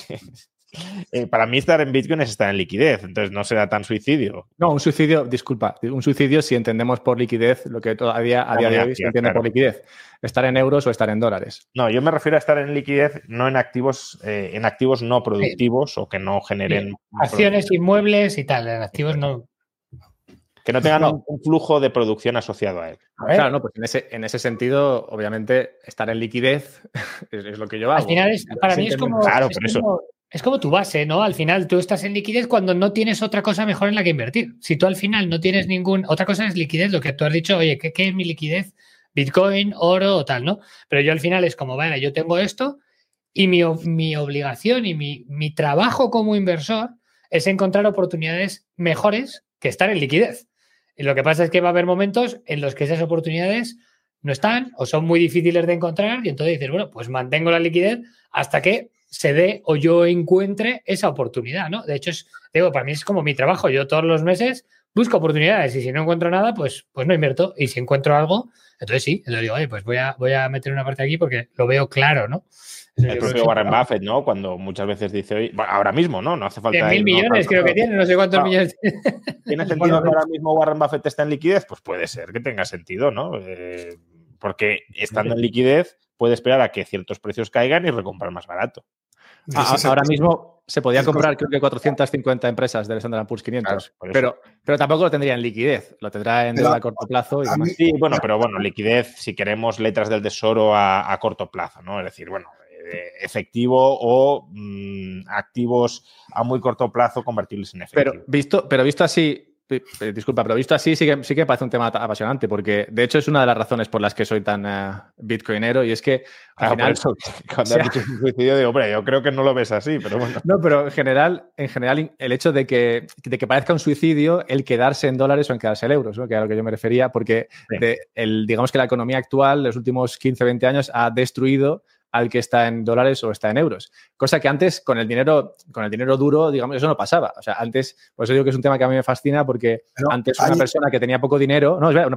Para mí estar en Bitcoin es estar en liquidez, entonces no será tan suicidio. No, un suicidio si entendemos por liquidez lo que todavía a día de hoy se entiende por liquidez. Estar en euros o estar en dólares. No, yo me refiero a estar en liquidez, no en activos no productivos o que no generen... Acciones, inmuebles y tal, en activos no... Que no tengan un flujo de producción asociado a él. Claro, no, pues en ese sentido, obviamente, estar en liquidez es lo que yo hago. Al final, para mí es como... Claro, por eso... Es como tu base, ¿no? Al final tú estás en liquidez cuando no tienes otra cosa mejor en la que invertir. Si tú al final no tienes otra cosa es liquidez, lo que tú has dicho, oye, ¿qué es mi liquidez? Bitcoin, oro o tal, ¿no? Pero yo al final es como, vale, yo tengo esto y mi obligación y mi trabajo como inversor es encontrar oportunidades mejores que estar en liquidez. Y lo que pasa es que va a haber momentos en los que esas oportunidades no están o son muy difíciles de encontrar y entonces dices, bueno, pues mantengo la liquidez hasta que se dé o yo encuentre esa oportunidad, ¿no? De hecho, para mí es como mi trabajo. Yo todos los meses busco oportunidades y si no encuentro nada, pues no invierto. Y si encuentro algo, entonces sí, entonces digo, oye, pues voy a meter una parte aquí porque lo veo claro, ¿no? El propio Warren Buffett, ¿no? Cuando muchas veces dice, oye, bueno, ahora mismo, ¿no? No hace falta... 100.000 millones creo que tiene, no sé cuántos millones. ¿Tiene sentido que ahora mismo Warren Buffett esté en liquidez? Pues puede ser que tenga sentido, ¿no? Porque estando en liquidez puede esperar a que ciertos precios caigan y recomprar más barato. Ahora mismo se podía comprar, creo que 450 empresas del Standard & Poor's 500, claro, pero tampoco lo tendría en liquidez, lo tendrá en deuda a corto plazo. Y demás. Sí, bueno, liquidez, si queremos letras del tesoro a corto plazo, ¿no? Es decir, bueno, efectivo o activos a muy corto plazo convertibles en efectivo. Pero visto así, Disculpa, pero visto así sí que parece un tema apasionante, porque de hecho es una de las razones por las que soy tan bitcoinero, y es que al final... Por eso, cuando has dicho suicidio, digo, hombre, yo creo que no lo ves así, pero bueno. No, pero en general el hecho de que parezca un suicidio el quedarse en dólares o en quedarse en euros, ¿no? Que es a lo que yo me refería, porque digamos que la economía actual, los últimos 15, 20 años, ha destruido al que está en dólares o está en euros. Cosa que antes, con el dinero duro, digamos, eso no pasaba. O sea, antes, por eso digo que es un tema que a mí me fascina, porque antes una persona que tenía poco dinero,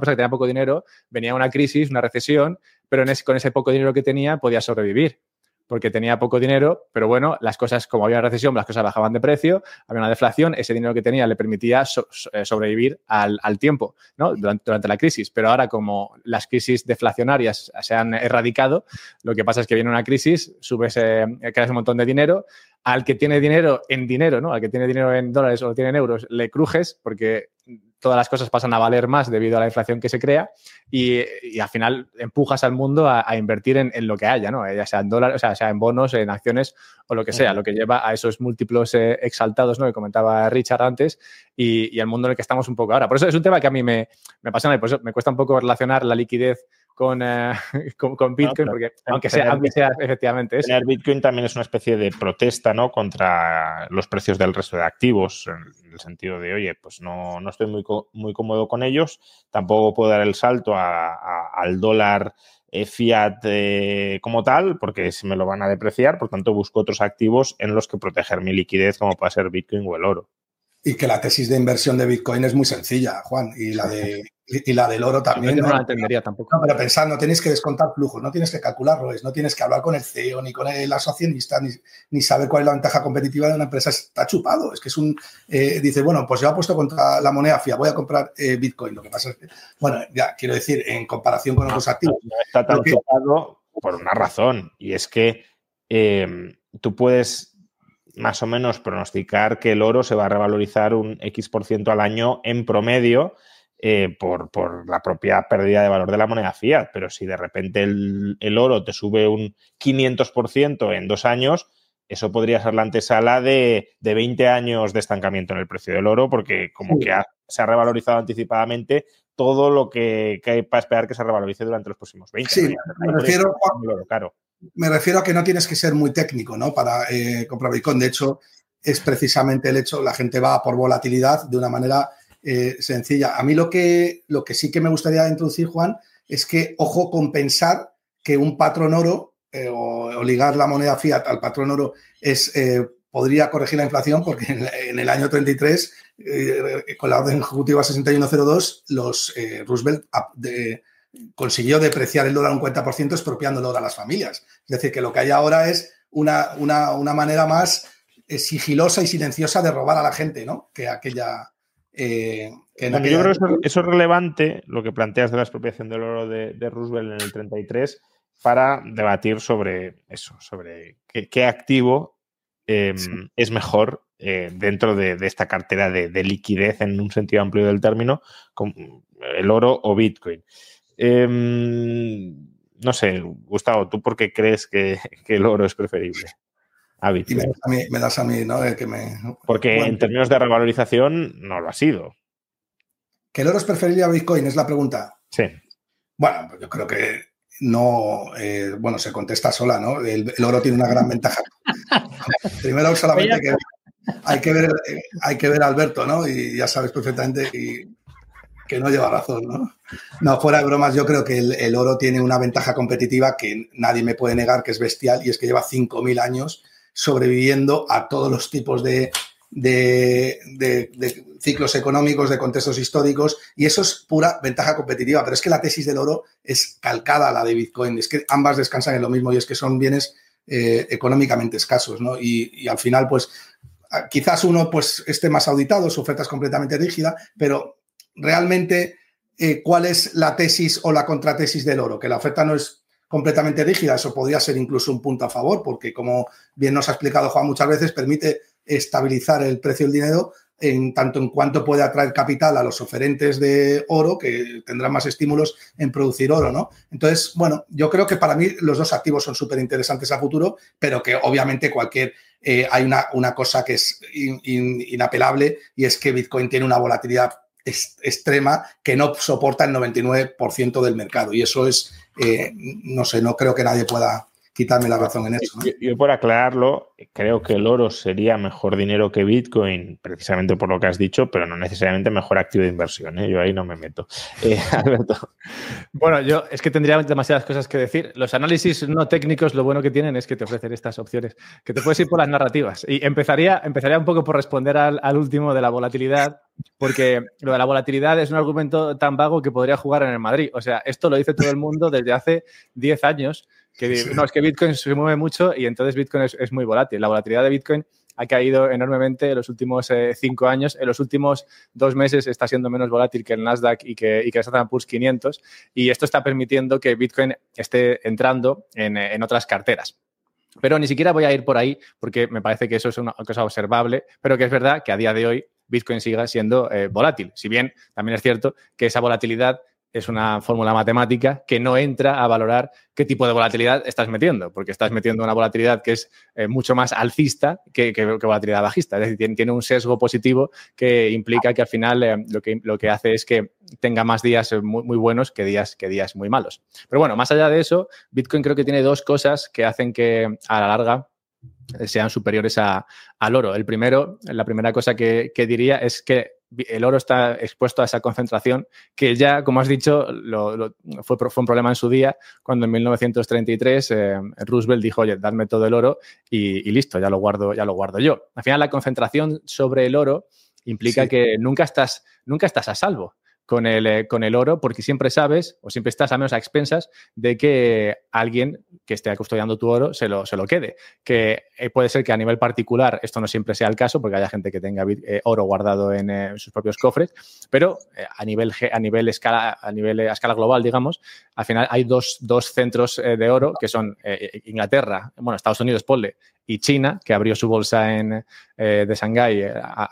venía una crisis, una recesión, pero con ese poco dinero que tenía podía sobrevivir, porque tenía poco dinero, pero bueno, las cosas, como había una recesión, las cosas bajaban de precio, había una deflación, ese dinero que tenía le permitía sobrevivir al tiempo, ¿no? Durante la crisis. Pero ahora, como las crisis deflacionarias se han erradicado, lo que pasa es que viene una crisis, creas un montón de dinero, al que tiene dinero en dinero, ¿no? Al que tiene dinero en dólares o lo tiene en euros, le crujes, porque todas las cosas pasan a valer más debido a la inflación que se crea, y al final empujas al mundo a invertir en lo que haya, ¿no? Ya sea en dólares, o sea, sea en bonos, en acciones o lo que sea, lo que lleva a esos múltiplos exaltados, ¿no? Que comentaba Richard antes, y el mundo en el que estamos un poco ahora. Por eso es un tema que a mí me apasiona, y por eso me cuesta un poco relacionar la liquidez con Bitcoin, porque aunque sea efectivamente eso. Tener Bitcoin también es una especie de protesta, ¿no? Contra los precios del resto de activos, en el sentido de, oye, pues no estoy muy cómodo con ellos, tampoco puedo dar el salto al dólar fiat como tal, porque se me lo van a depreciar, por tanto busco otros activos en los que proteger mi liquidez, como puede ser Bitcoin o el oro. Y que la tesis de inversión de Bitcoin es muy sencilla, Juan, y la del oro también. No la entendería tampoco. No, pero pensad, no tenéis que descontar flujos, no tienes que calcularlo, no tienes que hablar con el CEO, ni con el accionista, ni saber cuál es la ventaja competitiva de una empresa. Está chupado. Es que es dice, bueno, pues yo apuesto contra la moneda fiat, voy a comprar Bitcoin. Lo que pasa es que, bueno, ya quiero decir, en comparación con otros activos. No está tan chupado por una razón, y es que tú puedes más o menos pronosticar que el oro se va a revalorizar un X% al año en promedio por la propia pérdida de valor de la moneda fiat. Pero si de repente el oro te sube un 500% en 2 años, eso podría ser la antesala de 20 años de estancamiento en el precio del oro, porque como que se ha revalorizado anticipadamente todo lo que hay para esperar que se revalorice durante los próximos 20 años. Me refiero a que no tienes que ser muy técnico, ¿no? Para comprar Bitcoin. De hecho, es precisamente el hecho, la gente va por volatilidad de una manera sencilla. A mí lo que sí que me gustaría introducir, Juan, es que, ojo, con pensar que un patrón oro o ligar la moneda fiat al patrón oro podría corregir la inflación, porque en el año 33, con la orden ejecutiva 6102, Roosevelt consiguió depreciar el dólar un 40% expropiando el oro a las familias. Es decir, que lo que hay ahora es una manera más sigilosa y silenciosa de robar a la gente, ¿no? Que aquella... yo creo que eso es relevante, lo que planteas de la expropiación del oro de Roosevelt en el 33, para debatir sobre eso, sobre qué activo es mejor dentro de esta cartera de liquidez en un sentido amplio del término, como el oro o Bitcoin. No sé, Gustavo, ¿tú por qué crees que el oro es preferible a Bitcoin? Y me das a mí, ¿no? Porque en términos de revalorización no lo ha sido. ¿Que el oro es preferible a Bitcoin? Es la pregunta. Sí. Bueno, pues yo creo que no, se contesta sola, ¿no? El oro tiene una gran ventaja. Primero, solamente hay que ver a Alberto, ¿no? Y ya sabes perfectamente que no lleva razón, ¿no? No, fuera de bromas, yo creo que el oro tiene una ventaja competitiva que nadie me puede negar, que es bestial, y es que lleva 5.000 años sobreviviendo a todos los tipos de ciclos económicos, de contextos históricos, y eso es pura ventaja competitiva. Pero es que la tesis del oro es calcada a la de Bitcoin, es que ambas descansan en lo mismo, y es que son bienes económicamente escasos, ¿no? Y al final, pues, quizás uno pues esté más auditado, su oferta es completamente rígida, pero realmente, ¿cuál es la tesis o la contratesis del oro? Que la oferta no es completamente rígida, eso podría ser incluso un punto a favor, porque como bien nos ha explicado Juan muchas veces, permite estabilizar el precio del dinero en tanto en cuanto puede atraer capital a los oferentes de oro, que tendrán más estímulos en producir oro, ¿no? Entonces, bueno, yo creo que para mí los dos activos son súper interesantes a futuro, pero que obviamente hay una cosa que es inapelable, y es que Bitcoin tiene una volatilidad extrema que no soporta el 99% del mercado. Y eso es, no sé, no creo que nadie pueda quitarme la razón en eso, ¿no? Yo por aclararlo, creo que el oro sería mejor dinero que Bitcoin, precisamente por lo que has dicho, pero no necesariamente mejor activo de inversión, ¿eh? Yo ahí no me meto. Alberto. Bueno, yo es que tendría demasiadas cosas que decir. Los análisis no técnicos, lo bueno que tienen es que te ofrecen estas opciones, que te puedes ir por las narrativas. Y empezaría un poco por responder al último de la volatilidad, porque lo de la volatilidad es un argumento tan vago que podría jugar en el Madrid. O sea, esto lo dice todo el mundo desde hace 10 años, que no, es que Bitcoin se mueve mucho y entonces Bitcoin es muy volátil. La volatilidad de Bitcoin ha caído enormemente en los últimos 5 años. En los últimos 2 meses está siendo menos volátil que el Nasdaq y que el Standard & Poor's 500. Y esto está permitiendo que Bitcoin esté entrando en otras carteras. Pero ni siquiera voy a ir por ahí porque me parece que eso es una cosa observable, pero que es verdad que a día de hoy Bitcoin siga siendo volátil. Si bien también es cierto que esa volatilidad es una fórmula matemática que no entra a valorar qué tipo de volatilidad estás metiendo, porque estás metiendo una volatilidad que es mucho más alcista que volatilidad bajista. Es decir, tiene un sesgo positivo que implica que al final lo que hace es que tenga más días muy buenos que días muy malos. Pero bueno, más allá de eso, Bitcoin creo que tiene 2 cosas que hacen que a la larga sean superiores al oro. La primera cosa que diría es que el oro está expuesto a esa concentración que ya, como has dicho, fue un problema en su día cuando en 1933 Roosevelt dijo, oye, dadme todo el oro y listo, ya lo guardo yo. Al final, la concentración sobre el oro implica que nunca estás a salvo con el oro, porque siempre sabes o siempre estás a menos a expensas de que alguien que esté custodiando tu oro se lo quede. Que puede ser que a nivel particular esto no siempre sea el caso, porque haya gente que tenga oro guardado en sus propios cofres, pero a nivel escala global, digamos, al final hay dos centros de oro que son Inglaterra, Estados Unidos, ponle, y China, que abrió su bolsa de Shanghái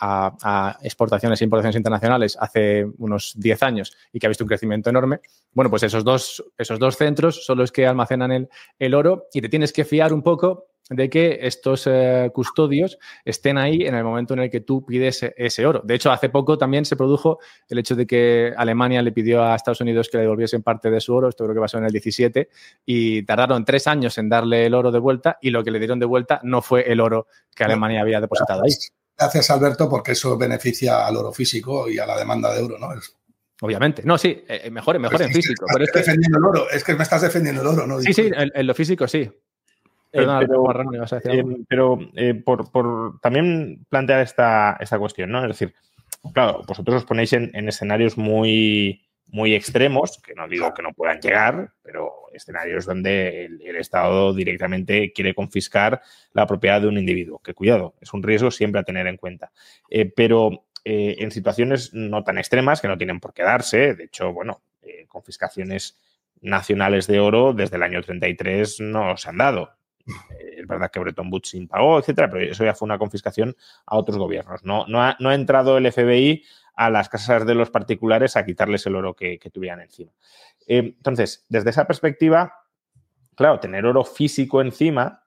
a exportaciones e importaciones internacionales hace unos 10 años y que ha visto un crecimiento enorme. Bueno, pues esos dos centros son los que almacenan el oro y te tienes que fiar un poco de que estos custodios estén ahí en el momento en el que tú pides ese oro. De hecho, hace poco también se produjo el hecho de que Alemania le pidió a Estados Unidos que le devolviesen parte de su oro. Esto creo que pasó en el 17 y tardaron 3 años en darle el oro de vuelta y lo que le dieron de vuelta no fue el oro que Alemania había depositado ahí. Gracias, Alberto, porque eso beneficia al oro físico y a la demanda de oro, ¿no? Obviamente. No, sí, mejor en físico. Pero es que defendiendo el oro. Es que me estás defendiendo el oro, ¿no? Sí, en lo físico sí. Perdona, Marrón, ibas a decir algo. Por también plantear esta cuestión, ¿no? Es decir, claro, vosotros os ponéis en escenarios muy, muy extremos, que no digo que no puedan llegar, pero escenarios donde el Estado directamente quiere confiscar la propiedad de un individuo. Que cuidado, es un riesgo siempre a tener en cuenta. Pero en situaciones no tan extremas, que no tienen por qué darse, de hecho, confiscaciones nacionales de oro desde el año 33 no se han dado. Es verdad que Bretton Woods impagó, etcétera, pero eso ya fue una confiscación a otros gobiernos. No ha entrado el FBI a las casas de los particulares a quitarles el oro que tuvieran encima. Entonces, desde esa perspectiva, claro, tener oro físico encima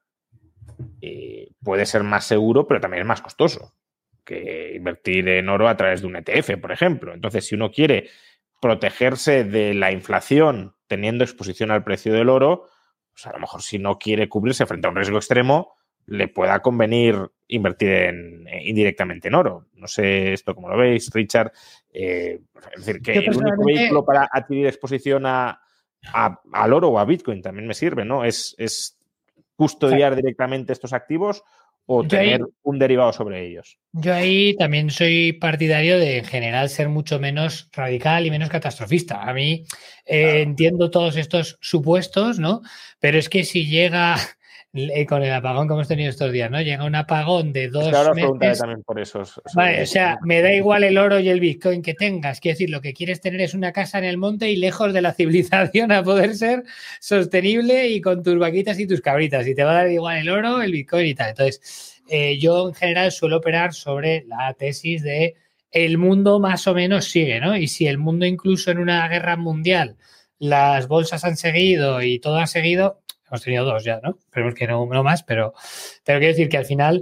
puede ser más seguro, pero también es más costoso que invertir en oro a través de un ETF, por ejemplo. Entonces, si uno quiere protegerse de la inflación teniendo exposición al precio del oro, pues a lo mejor si no quiere cubrirse frente a un riesgo extremo, le pueda convenir invertir indirectamente en oro. No sé esto cómo lo veis, Richard. Es decir, que el único vehículo para adquirir exposición al oro o a Bitcoin también me sirve, ¿no? Es custodiar directamente estos activos o tener un derivado sobre ellos. Yo ahí también soy partidario de, en general, ser mucho menos radical y menos catastrofista. A mí entiendo todos estos supuestos, ¿no? Pero es que si llega, con el apagón que hemos tenido estos días, ¿no? Llega un apagón de 2 meses... Ahora preguntaré también por eso. Vale, o sea, me da igual el oro y el Bitcoin que tengas. Quiero decir, lo que quieres tener es una casa en el monte y lejos de la civilización a poder ser sostenible y con tus vaquitas y tus cabritas. Y te va a dar igual el oro, el Bitcoin y tal. Entonces... yo en general suelo operar sobre la tesis de el mundo más o menos sigue, ¿no? Y si el mundo incluso en una guerra mundial las bolsas han seguido y todo ha seguido, hemos tenido 2 ya, ¿no? Esperemos que no más, pero quiero decir que al final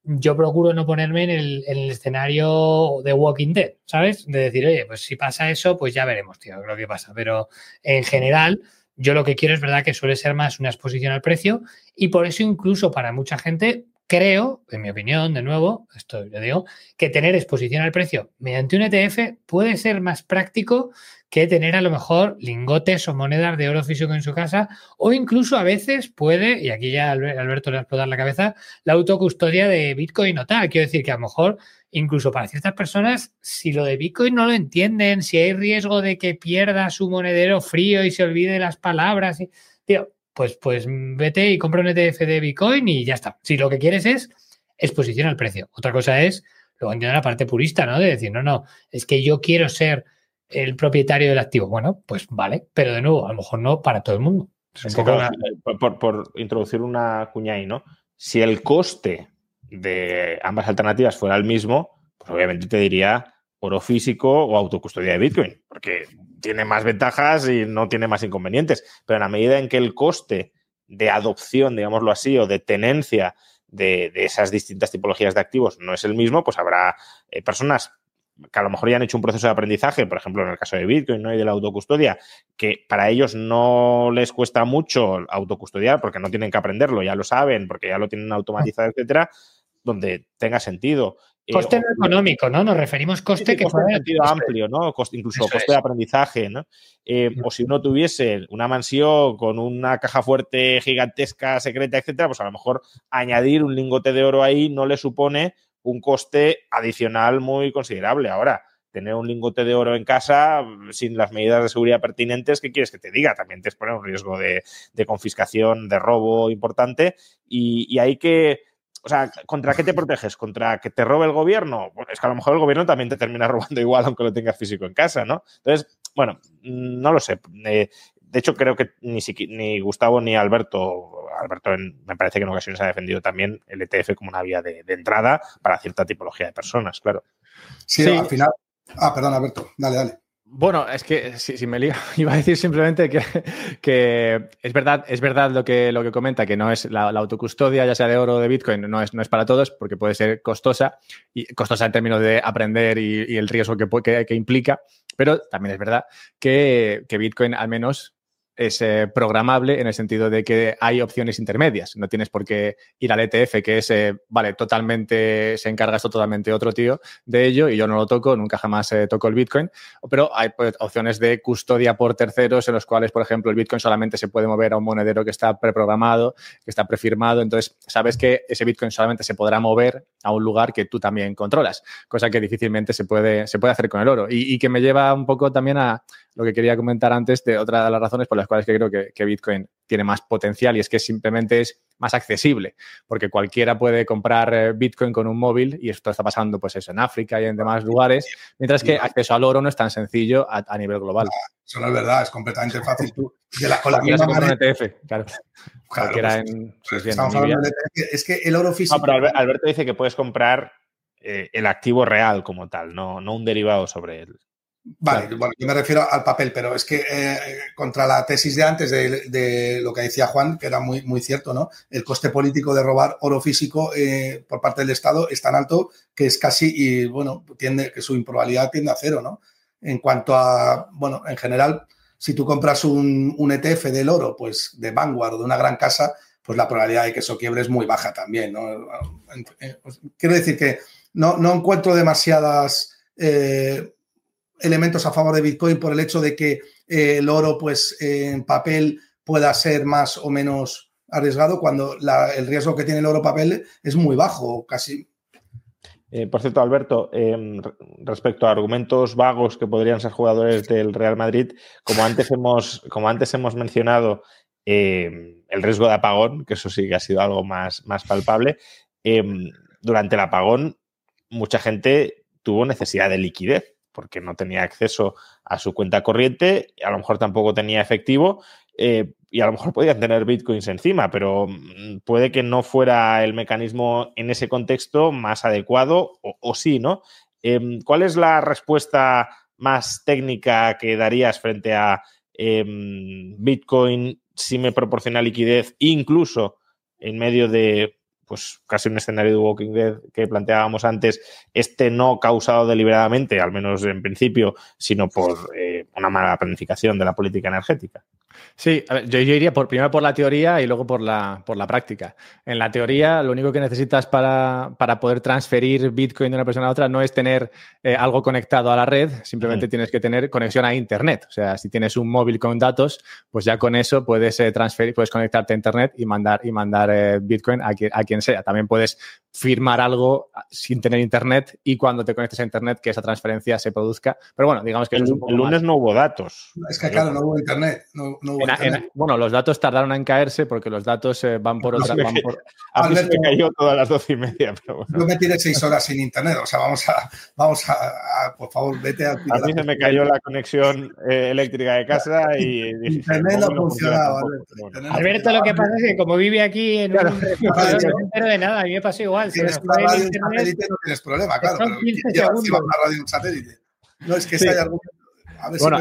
yo procuro no ponerme en el escenario de Walking Dead, ¿sabes? De decir, oye, pues si pasa eso, pues ya veremos, tío, lo que pasa. Pero en general, yo lo que quiero es verdad que suele ser más una exposición al precio y por eso incluso para mucha gente creo, en mi opinión, de nuevo, esto yo digo, que tener exposición al precio mediante un ETF puede ser más práctico que tener a lo mejor lingotes o monedas de oro físico en su casa, o incluso a veces puede, y aquí ya Alberto le va a explotar la cabeza, la autocustodia de Bitcoin o tal. Quiero decir que a lo mejor incluso para ciertas personas, si lo de Bitcoin no lo entienden, si hay riesgo de que pierda su monedero frío y se olvide las palabras, tío, pues vete y compra un ETF de Bitcoin y ya está. Si lo que quieres es exposición al precio. Otra cosa es, luego entiendo la parte purista, ¿no? De decir, no, es que yo quiero ser el propietario del activo. Bueno, pues vale, pero de nuevo, a lo mejor no para todo el mundo. Es un poco por introducir una cuña ahí, ¿no? Si el coste de ambas alternativas fuera el mismo, pues obviamente te diría oro físico o autocustodia de Bitcoin, porque tiene más ventajas y no tiene más inconvenientes. Pero en la medida en que el coste de adopción, digámoslo así, o de tenencia de esas distintas tipologías de activos no es el mismo, pues habrá personas que a lo mejor ya han hecho un proceso de aprendizaje, por ejemplo, en el caso de Bitcoin, ¿no? Y de la autocustodia, que para ellos no les cuesta mucho autocustodiar porque no tienen que aprenderlo, ya lo saben, porque ya lo tienen automatizado, etcétera, donde tenga sentido. Coste no económico, ¿no? Nos referimos coste sí, que coste en sentido amplio, ¿no? Incluso Eso coste de aprendizaje, ¿no? O si uno tuviese una mansión con una caja fuerte gigantesca, secreta, etcétera, pues a lo mejor añadir un lingote de oro ahí no le supone un coste adicional muy considerable. Ahora, tener un lingote de oro en casa sin las medidas de seguridad pertinentes, ¿qué quieres que te diga? También te expone un riesgo de confiscación, de robo importante y hay que... O sea, ¿contra qué te proteges? ¿Contra que te robe el gobierno? Bueno, es que a lo mejor el gobierno también te termina robando igual aunque lo tengas físico en casa, ¿no? Entonces, bueno, no lo sé. De hecho, creo que ni Gustavo ni Alberto me parece que en ocasiones ha defendido también el ETF como una vía de entrada para cierta tipología de personas, claro. Sí, al final... perdón, Alberto. Dale. Bueno, es que si me lío, iba a decir simplemente que es verdad lo que comenta, que no es la autocustodia, ya sea de oro o de Bitcoin, no es para todos, porque puede ser costosa, y costosa en términos de aprender y el riesgo que implica, pero también es verdad que Bitcoin al menos es programable en el sentido de que hay opciones intermedias. No tienes por qué ir al ETF, que es, se encarga esto totalmente otro tío de ello y yo no lo toco, nunca jamás toco el Bitcoin, pero hay opciones de custodia por terceros en los cuales, por ejemplo, el Bitcoin solamente se puede mover a un monedero que está preprogramado, que está prefirmado, entonces sabes que ese Bitcoin solamente se podrá mover a un lugar que tú también controlas, cosa que difícilmente se puede hacer con el oro y que me lleva un poco también a lo que quería comentar antes de otra de las razones por las cuales creo que Bitcoin tiene más potencial y es que simplemente es más accesible, porque cualquiera puede comprar Bitcoin con un móvil y esto está pasando pues eso en África y en demás lugares, mientras que acceso al oro no es tan sencillo a nivel global. Eso no es verdad, es completamente fácil. Con la misma manera, un ETF, claro. Estamos hablando del ETF, es que el oro físico... No, pero Alberto dice que puedes comprar el activo real como tal, no un derivado sobre él. Vale, claro. Bueno, yo me refiero al papel, pero es que contra la tesis de antes de lo que decía Juan, que era muy, muy cierto, ¿no? El coste político de robar oro físico por parte del Estado es tan alto que es casi, y bueno, que su improbabilidad tiende a cero, ¿no? En cuanto a, bueno, en general, si tú compras un ETF del oro, pues de Vanguard o de una gran casa, pues la probabilidad de que eso quiebre es muy baja también, ¿no? Quiero decir que no encuentro demasiadas... elementos a favor de Bitcoin por el hecho de que el oro pues en papel pueda ser más o menos arriesgado cuando el riesgo que tiene el oro papel es muy bajo, casi. Por cierto, Alberto, respecto a argumentos vagos que podrían ser jugadores del Real Madrid, como antes hemos mencionado el riesgo de apagón, que eso sí que ha sido algo más palpable, durante el apagón mucha gente tuvo necesidad de liquidez porque no tenía acceso a su cuenta corriente, a lo mejor tampoco tenía efectivo y a lo mejor podían tener bitcoins encima, pero puede que no fuera el mecanismo en ese contexto más adecuado o sí, ¿no? ¿Cuál es la respuesta más técnica que darías frente a Bitcoin si me proporciona liquidez, incluso en medio de pues casi un escenario de Walking Dead que planteábamos antes, no causado deliberadamente, al menos en principio, sino por una mala planificación de la política energética? Sí, a ver, yo iría primero por la teoría y luego por la práctica. En la teoría, lo único que necesitas para poder transferir Bitcoin de una persona a otra no es tener algo conectado a la red, simplemente tienes que tener conexión a Internet. O sea, si tienes un móvil con datos, pues ya con eso puedes puedes conectarte a Internet y mandar Bitcoin a quien sea. También puedes firmar algo sin tener Internet y cuando te conectes a Internet que esa transferencia se produzca. Pero bueno, digamos que eso es un poco el lunes más. No hubo datos. Es que claro, no hubo Internet. No hubo Internet. Bueno, los datos tardaron en caerse porque los datos van por otra... A mí se me cayó todas las 12:30, pero bueno. Yo me tiré 6 horas sin Internet. O sea, vamos a por favor, vete a... A mí se me cayó la conexión eléctrica de casa y... Internet no funcionaba. Alberto, lo que pasa es que como vive aquí en un refrigerador, no se entero de nada. A mí me pasó igual. Tienes una radio en satélite, no tienes problema, claro. Son 15 segundos. Una radio en satélite. No, es que si hay algún... Bueno,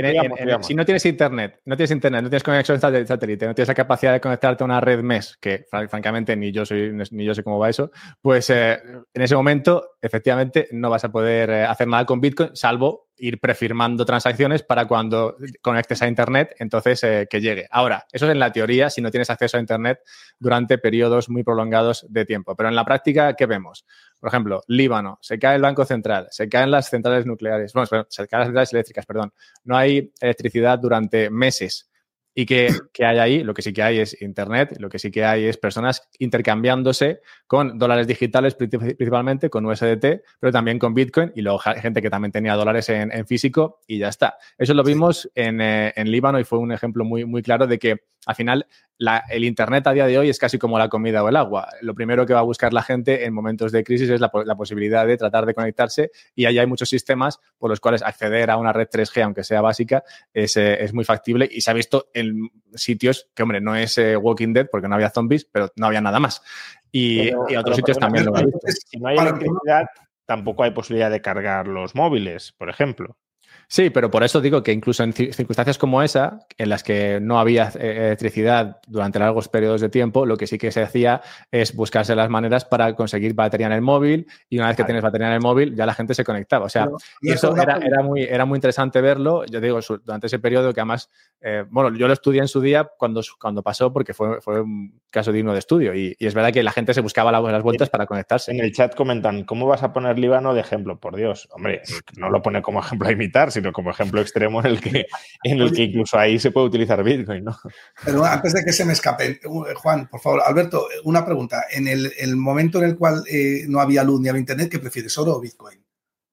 si no tienes internet, no tienes conexión de satélite, no tienes la capacidad de conectarte a una red MES, que francamente ni yo sé cómo va eso, pues en ese momento efectivamente no vas a poder hacer nada con Bitcoin, salvo ir prefirmando transacciones para cuando conectes a Internet, entonces que llegue. Ahora, eso es en la teoría si no tienes acceso a Internet durante periodos muy prolongados de tiempo. Pero en la práctica, ¿qué vemos? Por ejemplo, Líbano, se cae el Banco Central, se caen las centrales nucleares, bueno, se caen las centrales eléctricas, perdón. No hay electricidad durante meses. ¿Y qué hay ahí? Lo que sí que hay es Internet, lo que sí que hay es personas intercambiándose con dólares digitales principalmente, con USDT, pero también con Bitcoin y luego gente que también tenía dólares en físico y ya está. Eso lo vimos en Líbano y fue un ejemplo muy, muy claro de que al final el Internet a día de hoy es casi como la comida o el agua. Lo primero que va a buscar la gente en momentos de crisis es la posibilidad de tratar de conectarse y ahí hay muchos sistemas por los cuales acceder a una red 3G, aunque sea básica, es muy factible y se ha visto en sitios que, hombre, no es Walking Dead porque no había zombies, pero no había nada más. Y otros sitios también lo han visto. Si no hay electricidad, tampoco hay posibilidad de cargar los móviles, por ejemplo. Sí, pero por eso digo que incluso en circunstancias como esa, en las que no había electricidad durante largos periodos de tiempo, lo que sí que se hacía es buscarse las maneras para conseguir batería en el móvil y una vez que tienes batería en el móvil ya la gente se conectaba. O sea, y eso era muy interesante verlo, yo digo, durante ese periodo que además, bueno, yo lo estudié en su día cuando pasó porque fue un caso digno de estudio y es verdad que la gente se buscaba las vueltas para conectarse. En el chat comentan, ¿cómo vas a poner Líbano de ejemplo? Por Dios, hombre, no lo pone como ejemplo a imitar, sino como ejemplo extremo en el que incluso ahí se puede utilizar Bitcoin, ¿no? Pero antes de que se me escape, Juan, por favor, Alberto, una pregunta. En el momento en el cual no había luz ni había internet, ¿qué prefieres, oro o Bitcoin?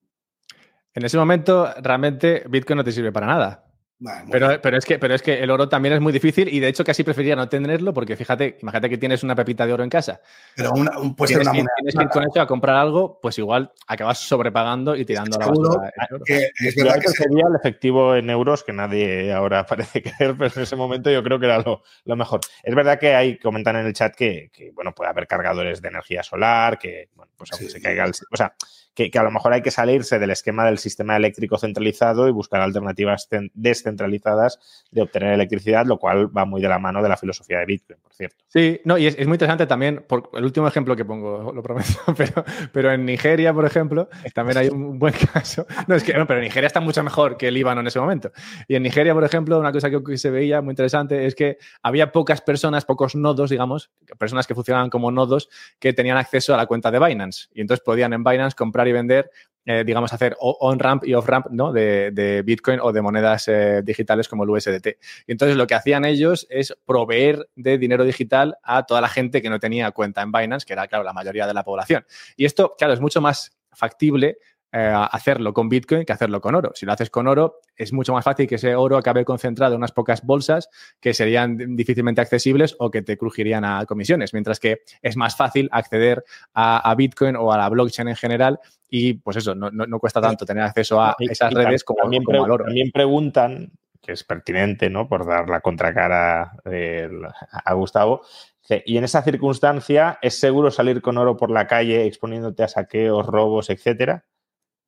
En ese momento, realmente, Bitcoin no te sirve para nada. Vale, pero es que el oro también es muy difícil y de hecho casi preferiría no tenerlo porque imagínate que tienes una pepita de oro en casa. Pero tienes que ir con eso a comprar algo, pues igual acabas sobrepagando y tirando la basura. Es verdad que sería el efectivo en euros que nadie ahora parece querer, pero en ese momento yo creo que era lo mejor. Es verdad que comentan en el chat que bueno, puede haber cargadores de energía solar, que bueno, pues aunque se caiga o sea, que a lo mejor hay que salirse del esquema del sistema eléctrico centralizado y buscar alternativas descentralizadas de obtener electricidad, lo cual va muy de la mano de la filosofía de Bitcoin, por cierto. Sí, no, y es muy interesante también, por el último ejemplo que pongo, lo prometo, pero en Nigeria, por ejemplo, también hay un buen caso. Pero Nigeria está mucho mejor que el Líbano en ese momento. Y en Nigeria, por ejemplo, una cosa que se veía muy interesante es que había pocas personas, pocos nodos, digamos, personas que funcionaban como nodos que tenían acceso a la cuenta de Binance. Y entonces podían en Binance comprar y vender, digamos, hacer on-ramp y off-ramp, ¿no? de Bitcoin o de monedas digitales como el USDT. Y entonces lo que hacían ellos es proveer de dinero digital a toda la gente que no tenía cuenta en Binance, que era, claro, la mayoría de la población. Y esto, claro, es mucho más factible hacerlo con Bitcoin que hacerlo con oro. Si lo haces con oro, es mucho más fácil que ese oro acabe concentrado en unas pocas bolsas que serían difícilmente accesibles o que te crujirían a comisiones, mientras que es más fácil acceder a Bitcoin o a la blockchain en general y, pues eso, no cuesta tanto tener acceso a esas redes como al oro. También preguntan, que es pertinente, ¿no?, por dar la contracara a Gustavo, y en esa circunstancia, ¿es seguro salir con oro por la calle exponiéndote a saqueos, robos, etcétera?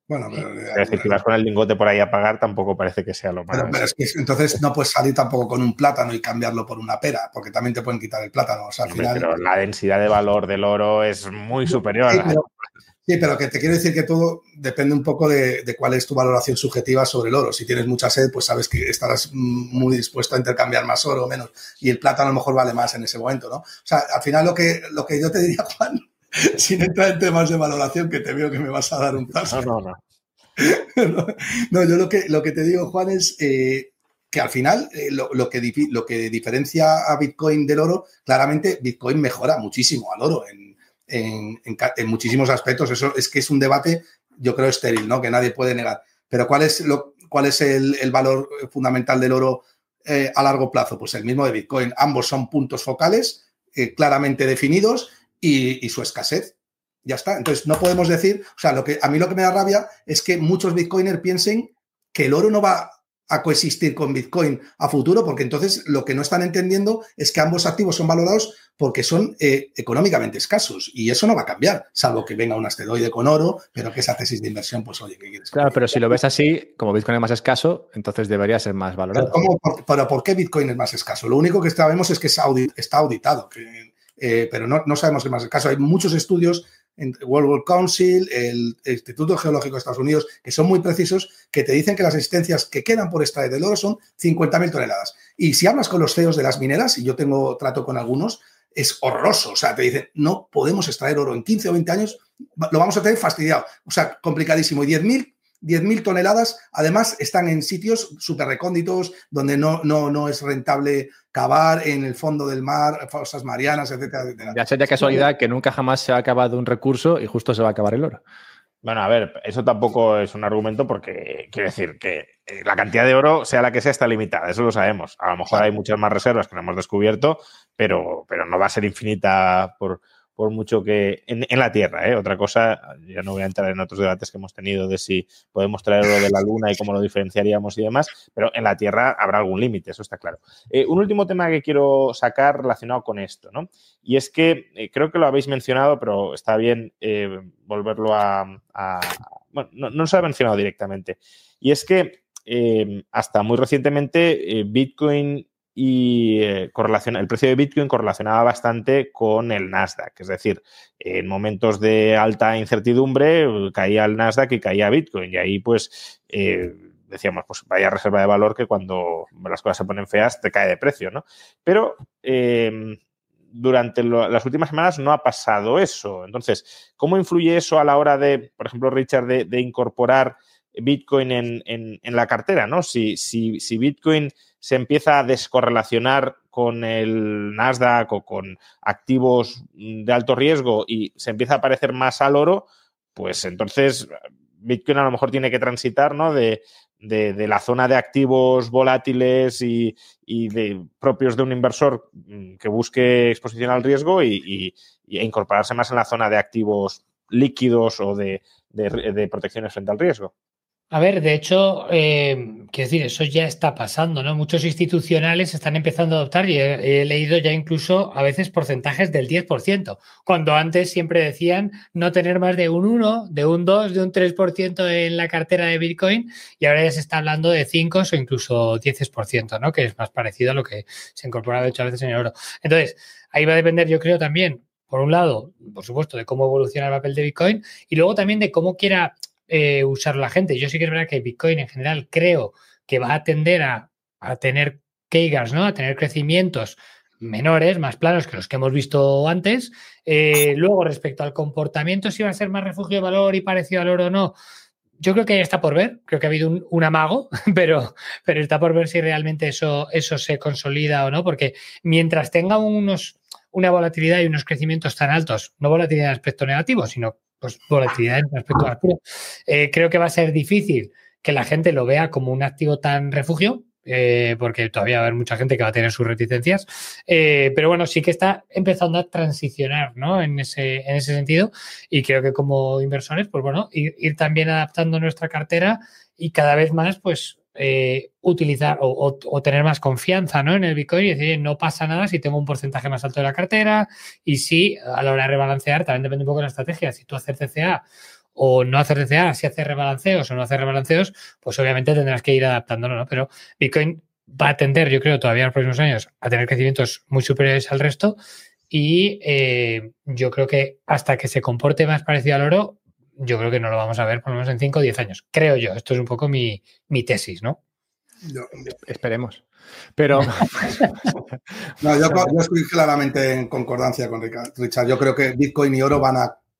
Bueno, Es decir, si vas con el lingote por ahí a pagar, tampoco parece que sea lo más... Pero es que entonces no puedes salir tampoco con un plátano y cambiarlo por una pera, porque también te pueden quitar el plátano. O sea, al final... Pero la densidad de valor del oro es muy superior. Sí, pero que te quiero decir que todo depende un poco de cuál es tu valoración subjetiva sobre el oro. Si tienes mucha sed, pues sabes que estarás muy dispuesto a intercambiar más oro o menos. Y el plátano a lo mejor vale más en ese momento, ¿no? O sea, al final lo que yo te diría, Juan, sin entrar en temas de valoración, que te veo que me vas a dar un paso. No. No, yo lo que te digo, Juan, es que al final lo que diferencia a Bitcoin del oro, claramente Bitcoin mejora muchísimo al oro en muchísimos aspectos. Eso es que es un debate, yo creo, estéril, ¿no? Que nadie puede negar. Pero ¿cuál es el valor fundamental del oro a largo plazo? Pues el mismo de Bitcoin. Ambos son puntos focales claramente definidos y su escasez. Ya está. Entonces, no podemos decir, o sea, a mí lo que me da rabia es que muchos bitcoiners piensen que el oro no va a coexistir con Bitcoin a futuro, porque entonces lo que no están entendiendo es que ambos activos son valorados porque son económicamente escasos, y eso no va a cambiar, salvo que venga un asteroide con oro, pero que esa tesis de inversión, pues oye, ¿qué quieres? Claro, pero si lo ves así, como Bitcoin es más escaso, entonces debería ser más valorado. Pero ¿por qué Bitcoin es más escaso? Lo único que sabemos es que está auditado, pero no sabemos qué es más escaso. Hay muchos estudios en World Council, el Instituto Geológico de Estados Unidos, que son muy precisos, que te dicen que las existencias que quedan por extraer del oro son 50.000 toneladas. Y si hablas con los CEOs de las mineras, y yo tengo trato con algunos, es horroroso. O sea, te dicen, no podemos extraer oro en 15 o 20 años, lo vamos a tener fastidiado. O sea, complicadísimo. Y 10.000 toneladas, además, están en sitios súper recónditos, donde no es rentable cavar en el fondo del mar, fosas marianas, etcétera, etcétera. Ya sería casualidad que nunca jamás se ha acabado un recurso y justo se va a acabar el oro. Bueno, a ver, eso tampoco es un argumento porque quiero decir que la cantidad de oro, sea la que sea, está limitada, eso lo sabemos. A lo mejor hay muchas más reservas que no hemos descubierto, pero no va a ser infinita por mucho que en la Tierra, ¿eh? Otra cosa, yo no voy a entrar en otros debates que hemos tenido de si podemos traer oro de la Luna y cómo lo diferenciaríamos y demás, pero en la Tierra habrá algún límite, eso está claro. Un último tema que quiero sacar relacionado con esto, ¿no? Y es que creo que lo habéis mencionado, pero está bien volverlo bueno, no se ha mencionado directamente. Y es que hasta muy recientemente Bitcoin y el precio de Bitcoin correlacionaba bastante con el Nasdaq. Es decir, en momentos de alta incertidumbre caía el Nasdaq y caía Bitcoin. Y ahí, pues, decíamos, pues vaya reserva de valor que cuando las cosas se ponen feas te cae de precio, ¿no? Pero durante las últimas semanas no ha pasado eso. Entonces, ¿cómo influye eso a la hora de, por ejemplo, Richard, de incorporar Bitcoin en la cartera, ¿no? Si Bitcoin se empieza a descorrelacionar con el Nasdaq o con activos de alto riesgo y se empieza a parecer más al oro, pues entonces Bitcoin a lo mejor tiene que transitar, ¿no? de la zona de activos volátiles y propios de un inversor que busque exposición al riesgo e incorporarse más en la zona de activos líquidos o de protecciones frente al riesgo. A ver, de hecho, quiero decir, eso ya está pasando, ¿no? Muchos institucionales están empezando a adoptar y he leído ya incluso a veces porcentajes del 10%, cuando antes siempre decían no tener más de un 1, de un 2, de un 3% en la cartera de Bitcoin, y ahora ya se está hablando de 5 o incluso 10%, ¿no? Que es más parecido a lo que se incorpora de hecho a veces en el oro. Entonces, ahí va a depender, yo creo, también, por un lado, por supuesto, de cómo evoluciona el papel de Bitcoin y luego también de cómo quiera usar la gente. Yo sí que es verdad que Bitcoin en general creo que va a tender a tener CAGRs, ¿no? A tener crecimientos menores, más planos que los que hemos visto antes. Luego, respecto al comportamiento, si va a ser más refugio de valor y parecido al oro o no, yo creo que ya está por ver. Creo que ha habido un amago, pero está por ver si realmente eso se consolida o no, porque mientras tenga una volatilidad y unos crecimientos tan altos, no volatilidad en aspecto negativo, sino pues volatilidad en aspecto más puro, creo que va a ser difícil que la gente lo vea como un activo tan refugio, porque todavía va a haber mucha gente que va a tener sus reticencias, pero bueno, sí que está empezando a transicionar, ¿no? En ese sentido, y creo que como inversores, pues bueno, ir también adaptando nuestra cartera y cada vez más, pues utilizar o tener más confianza, ¿no? En el Bitcoin y decir, no pasa nada si tengo un porcentaje más alto de la cartera, y sí, a la hora de rebalancear también depende un poco de la estrategia. Si tú haces CCA o no hacer DCA, si hacer rebalanceos o no hacer rebalanceos, pues obviamente tendrás que ir adaptándolo, ¿no? Pero Bitcoin va a tender, yo creo, todavía en los próximos años a tener crecimientos muy superiores al resto y yo creo que hasta que se comporte más parecido al oro, yo creo que no lo vamos a ver por lo menos en 5 o 10 años. Creo yo. Esto es un poco mi tesis, ¿no? Esperemos. Pero... No, yo estoy claramente en concordancia con Richard. Yo creo que Bitcoin y oro van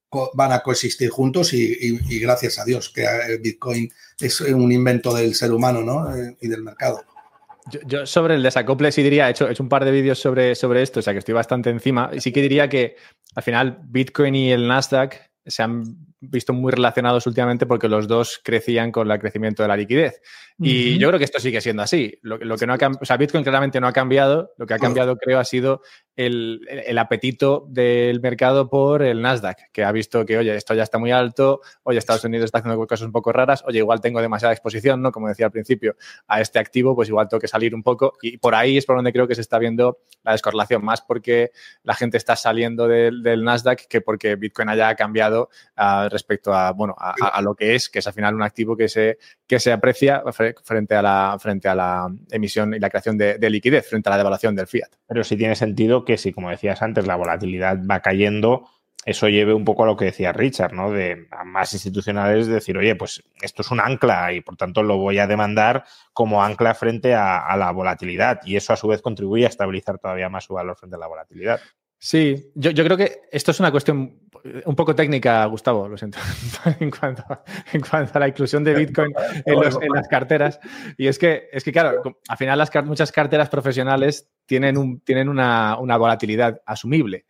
a coexistir juntos y gracias a Dios que Bitcoin es un invento del ser humano, ¿no? Y del mercado. Yo sobre el desacople sí diría, he hecho un par de vídeos sobre esto, o sea que estoy bastante encima, y sí que diría que al final Bitcoin y el Nasdaq se han visto muy relacionados últimamente porque los dos crecían con el crecimiento de la liquidez. Y yo creo que esto sigue siendo así. Lo que no ha cambiado, o sea, Bitcoin claramente no ha cambiado. Lo que ha cambiado, creo, ha sido el apetito del mercado por el Nasdaq, que ha visto que, oye, esto ya está muy alto, oye, Estados Unidos está haciendo cosas un poco raras, oye, igual tengo demasiada exposición, ¿no? Como decía al principio, a este activo, pues igual tengo que salir un poco. Y por ahí es por donde creo que se está viendo la descorrelación, más porque la gente está saliendo del Nasdaq que porque Bitcoin haya cambiado respecto a, bueno, a lo que es al final un activo que se aprecia frente a la emisión y la creación de liquidez, frente a la devaluación del fiat. Pero sí tiene sentido que si, como decías antes, la volatilidad va cayendo, eso lleve un poco a lo que decía Richard, ¿no? De a más institucionales decir, oye, pues esto es un ancla y por tanto lo voy a demandar como ancla frente a la volatilidad y eso a su vez contribuye a estabilizar todavía más su valor frente a la volatilidad. Sí, yo creo que esto es una cuestión un poco técnica, Gustavo, lo siento, en cuanto a la inclusión de Bitcoin en las carteras. Y es que claro, al final muchas carteras profesionales tienen una volatilidad asumible.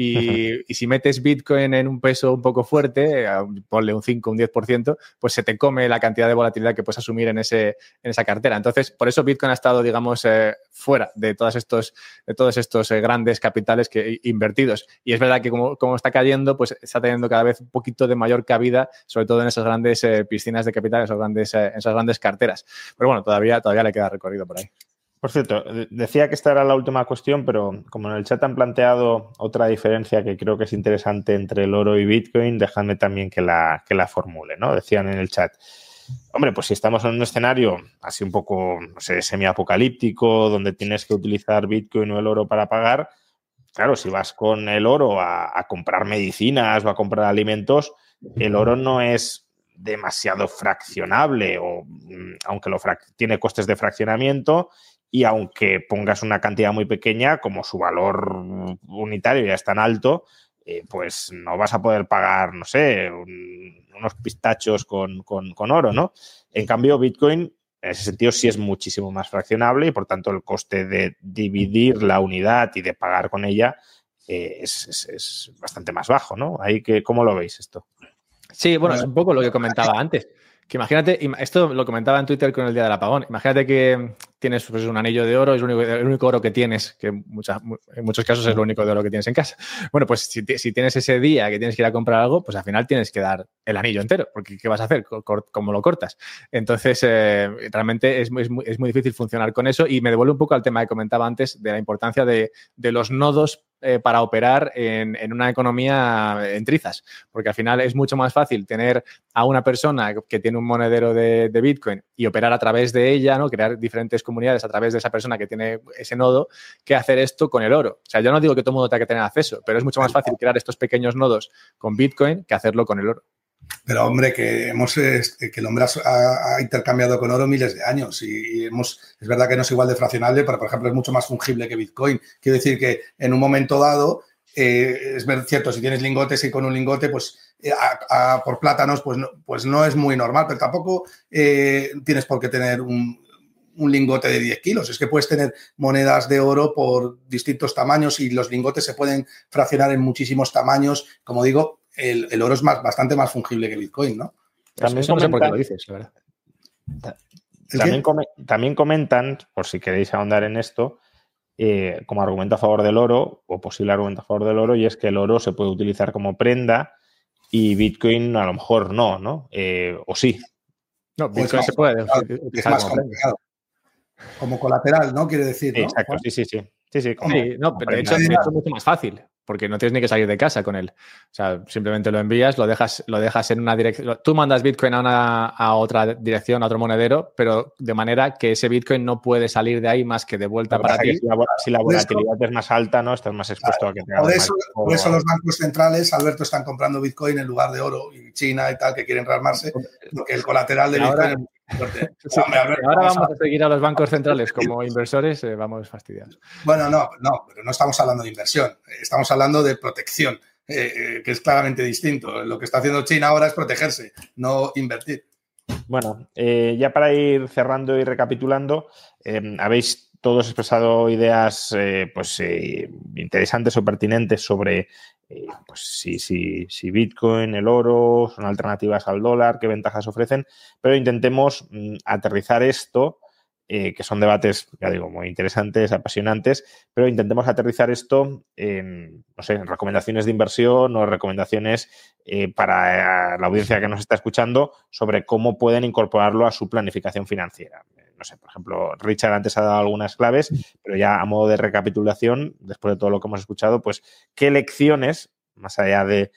Y si metes Bitcoin en un peso un poco fuerte, ponle un 5, un 10%, pues se te come la cantidad de volatilidad que puedes asumir en esa cartera. Entonces, por eso Bitcoin ha estado, digamos, fuera de todos estos grandes capitales invertidos. Y es verdad que como está cayendo, pues está teniendo cada vez un poquito de mayor cabida, sobre todo en esas grandes piscinas de capital, esas grandes carteras. Pero bueno, todavía le queda recorrido por ahí. Por cierto, decía que esta era la última cuestión, pero como en el chat han planteado otra diferencia que creo que es interesante entre el oro y Bitcoin, dejadme también que la formule, ¿no? Decían en el chat, hombre, pues si estamos en un escenario así un poco, no sé, semiapocalíptico, donde tienes que utilizar Bitcoin o el oro para pagar, claro, si vas con el oro a comprar medicinas o a comprar alimentos, el oro no es demasiado fraccionable, o aunque tiene costes de fraccionamiento. Y aunque pongas una cantidad muy pequeña, como su valor unitario ya es tan alto, pues no vas a poder pagar, no sé, unos pistachos con oro, ¿no? En cambio, Bitcoin, en ese sentido, sí es muchísimo más fraccionable y, por tanto, el coste de dividir la unidad y de pagar con ella es bastante más bajo, ¿no? Ahí ¿cómo lo veis esto? Sí, bueno, es un poco lo que comentaba antes. Que imagínate, esto lo comentaba en Twitter con el día del apagón, imagínate que tienes pues, un anillo de oro, es el único oro que tienes, que en muchos casos es lo único de oro que tienes en casa. Bueno, pues si tienes ese día que tienes que ir a comprar algo, pues al final tienes que dar el anillo entero, porque ¿qué vas a hacer? ¿Cómo lo cortas? Entonces, realmente es muy difícil funcionar con eso y me devuelve un poco al tema que comentaba antes de la importancia de los nodos para operar en una economía en trizas, porque al final es mucho más fácil tener a una persona que tiene un monedero de Bitcoin y operar a través de ella, ¿no? Crear diferentes comunidades a través de esa persona que tiene ese nodo, que hacer esto con el oro. O sea, yo no digo que todo el mundo tenga que tener acceso, pero es mucho más fácil crear estos pequeños nodos con Bitcoin que hacerlo con el oro. Pero, hombre, que el hombre ha intercambiado con oro miles de años y es verdad que no es igual de fraccionable, pero, por ejemplo, es mucho más fungible que Bitcoin. Quiero decir que en un momento dado, es cierto, si tienes lingotes y con un lingote, pues por plátanos, pues no es muy normal, pero tampoco tienes por qué tener un lingote de 10 kilos. Es que puedes tener monedas de oro por distintos tamaños y los lingotes se pueden fraccionar en muchísimos tamaños. Como digo, el oro es bastante más fungible que Bitcoin, ¿no? También no sé por qué lo dices, la verdad. También comentan, por si queréis ahondar en esto, como argumento a favor del oro, o posible argumento a favor del oro, y es que el oro se puede utilizar como prenda y Bitcoin a lo mejor no, o sí. No, Bitcoin se puede utilizar como prenda. Como colateral, ¿no? Quiere decir, ¿no? Exacto, sí. Sí, no, pero de hecho es mucho más fácil. porque no tienes ni que salir de casa con él. O sea, simplemente lo envías, lo dejas en una dirección. Tú mandas Bitcoin a otra dirección, a otro monedero, pero de manera que ese Bitcoin no puede salir de ahí más que de vuelta para ti. Si la volatilidad es más alta, ¿no? Estás más expuesto a que te hagan por eso los bancos centrales, Alberto, están comprando Bitcoin en lugar de oro, y China y tal, que quieren rearmarse, porque el colateral de Bitcoin es muy fuerte. Sí, hombre, ahora vamos a seguir a los bancos centrales como inversores, vamos fastidiados. Bueno, pero no estamos hablando de inversión, estamos hablando de protección, que es claramente distinto. Lo que está haciendo China ahora es protegerse, no invertir. Bueno, ya para ir cerrando y recapitulando, habéis todos expresado ideas interesantes o pertinentes sobre si Bitcoin, el oro son alternativas al dólar, qué ventajas ofrecen, pero intentemos aterrizar esto, que son debates, ya digo, muy interesantes, apasionantes, pero intentemos aterrizar esto en, no sé, en recomendaciones de inversión o recomendaciones para la audiencia que nos está escuchando sobre cómo pueden incorporarlo a su planificación financiera. No sé, por ejemplo, Richard antes ha dado algunas claves, pero ya a modo de recapitulación, después de todo lo que hemos escuchado, pues, ¿qué lecciones, más allá de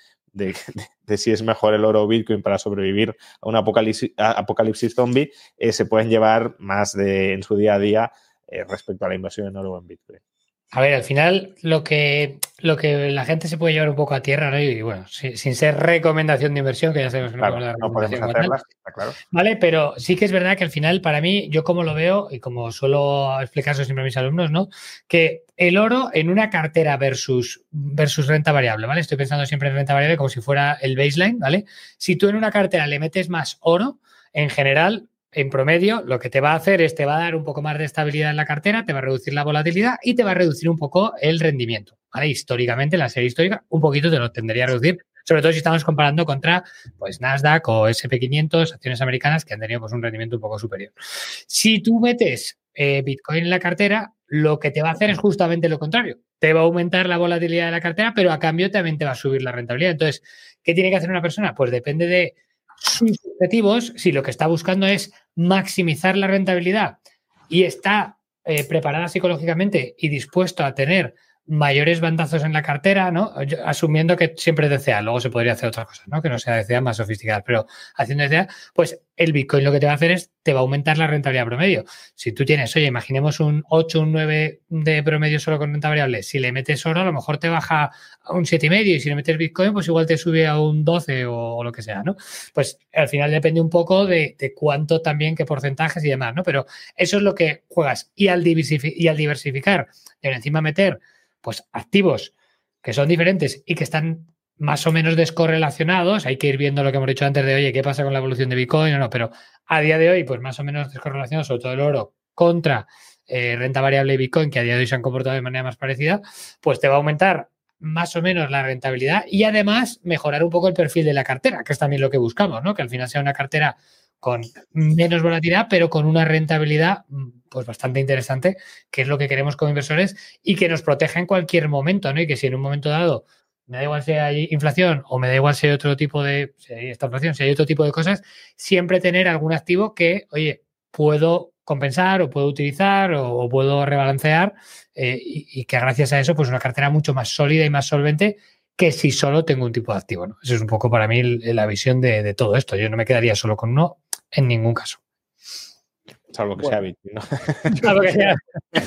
si es mejor el oro o Bitcoin para sobrevivir a un apocalipsis zombie, se pueden llevar más en su día a día respecto a la inversión en oro o en Bitcoin? A ver, al final lo que la gente se puede llevar un poco a tierra, ¿no? Y bueno, sin ser recomendación de inversión, que ya sabemos que no podemos hacerlas, está claro. Vale, pero sí que es verdad que al final, para mí, yo como lo veo y como suelo explicar eso siempre a mis alumnos, ¿no? Que el oro en una cartera versus renta variable, ¿vale? Estoy pensando siempre en renta variable como si fuera el baseline, ¿vale? Si tú en una cartera le metes más oro, en general, en promedio, lo que te va a hacer es te va a dar un poco más de estabilidad en la cartera, te va a reducir la volatilidad y te va a reducir un poco el rendimiento, ¿vale? Históricamente, en la serie histórica, un poquito te lo tendría a reducir, sobre todo si estamos comparando contra pues Nasdaq o S&P 500, acciones americanas que han tenido pues, un rendimiento un poco superior. Si tú metes Bitcoin en la cartera, lo que te va a hacer es justamente lo contrario. Te va a aumentar la volatilidad de la cartera, pero a cambio también te va a subir la rentabilidad. Entonces, ¿qué tiene que hacer una persona? Pues depende de sus objetivos. Si lo que está buscando es maximizar la rentabilidad y está preparada psicológicamente y dispuesto a tener mayores bandazos en la cartera, ¿no? Asumiendo que siempre es DCA, luego se podría hacer otra cosa, ¿no? Que no sea DCA más sofisticada, pero haciendo DCA, pues el Bitcoin lo que te va a hacer es, te va a aumentar la rentabilidad promedio. Si tú tienes, oye, imaginemos un 8, un 9 de promedio solo con renta variable, si le metes oro, a lo mejor te baja a un 7,5 y si le metes Bitcoin, pues igual te sube a un 12 o lo que sea, ¿no? Pues al final depende un poco de cuánto también, qué porcentajes y demás, ¿no? Pero eso es lo que juegas. Y al diversificar, y encima meter pues activos que son diferentes y que están más o menos descorrelacionados, hay que ir viendo lo que hemos dicho antes de, oye, ¿qué pasa con la evolución de Bitcoin o no? Pero a día de hoy, pues más o menos descorrelacionados, sobre todo el oro contra renta variable y Bitcoin, que a día de hoy se han comportado de manera más parecida, pues te va a aumentar más o menos la rentabilidad y además mejorar un poco el perfil de la cartera, que es también lo que buscamos, ¿no? Que al final sea una cartera con menos volatilidad, pero con una rentabilidad pues bastante interesante, que es lo que queremos como inversores y que nos proteja en cualquier momento, ¿no? Y que si en un momento dado me da igual si hay inflación o me da igual si hay otro tipo de, si hay esta inflación, si hay otro tipo de cosas, siempre tener algún activo que, oye, puedo compensar o puedo utilizar o puedo rebalancear y que gracias a eso, pues una cartera mucho más sólida y más solvente que si solo tengo un tipo de activo, ¿no? Eso es un poco para mí la visión de todo esto. Yo no me quedaría solo con uno en ningún caso. Salvo que sea Bitcoin, ¿no? Salvo que sea.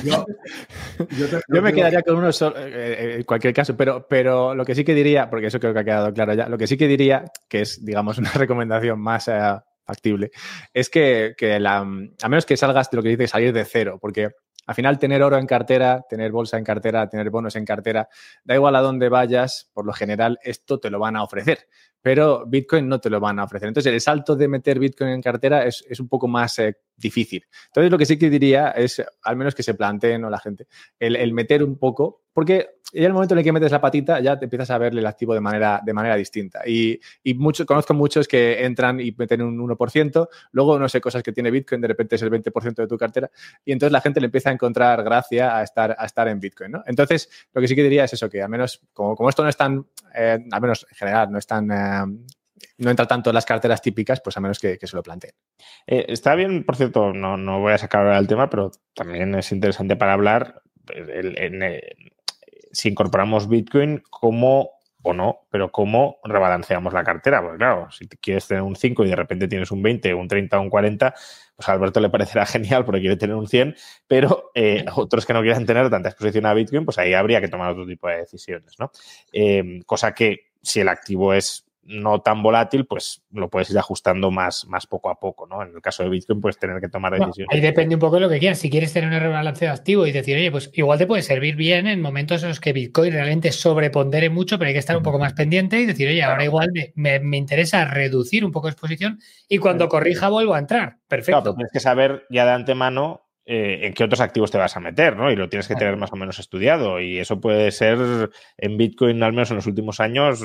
Yo me quedaría con uno solo, en cualquier caso, pero lo que sí que diría, porque eso creo que ha quedado claro ya, lo que sí que diría, que es, digamos, una recomendación más factible, es que a menos que salgas de lo que dice salir de cero, porque al final tener oro en cartera, tener bolsa en cartera, tener bonos en cartera, da igual a dónde vayas, por lo general esto te lo van a ofrecer, pero Bitcoin no te lo van a ofrecer. Entonces el salto de meter Bitcoin en cartera es un poco más difícil. Entonces lo que sí que diría es, al menos que se planteen, ¿no? La gente, el meter un poco, porque ya el momento en el que metes la patita ya te empiezas a verle el activo de manera distinta. Y conozco muchos que entran y meten un 1%, luego no sé, cosas que tiene Bitcoin, de repente es el 20% de tu cartera y entonces la gente le empieza a encontrar gracia a estar en Bitcoin, ¿no? Entonces lo que sí que diría es eso, que al menos como esto no es tan, al menos en general, no es tan... no entra tanto en las carteras típicas, pues a menos que se lo planteen. Está bien, por cierto, no voy a sacar ahora el tema, pero también es interesante para hablar si incorporamos Bitcoin, ¿cómo o no? Pero ¿cómo rebalanceamos la cartera? Porque claro, si quieres tener un 5 y de repente tienes un 20, un 30 o un 40, pues a Alberto le parecerá genial porque quiere tener un 100, pero otros que no quieran tener tanta exposición a Bitcoin, pues ahí habría que tomar otro tipo de decisiones, ¿no? Cosa que si el activo es no tan volátil, pues lo puedes ir ajustando más poco a poco, ¿no? En el caso de Bitcoin, puedes tener que tomar decisiones. Ahí depende un poco de lo que quieras. Si quieres tener un rebalanceo activo y decir, oye, pues igual te puede servir bien en momentos en los que Bitcoin realmente sobrepondere mucho, pero hay que estar un poco más pendiente y decir, oye, ahora igual me interesa reducir un poco de exposición y cuando corrija vuelvo a entrar. Perfecto. Claro, pero tienes que saber ya de antemano en qué otros activos te vas a meter, ¿no? Y lo tienes que tener más o menos estudiado. Y eso puede ser en Bitcoin, al menos en los últimos años,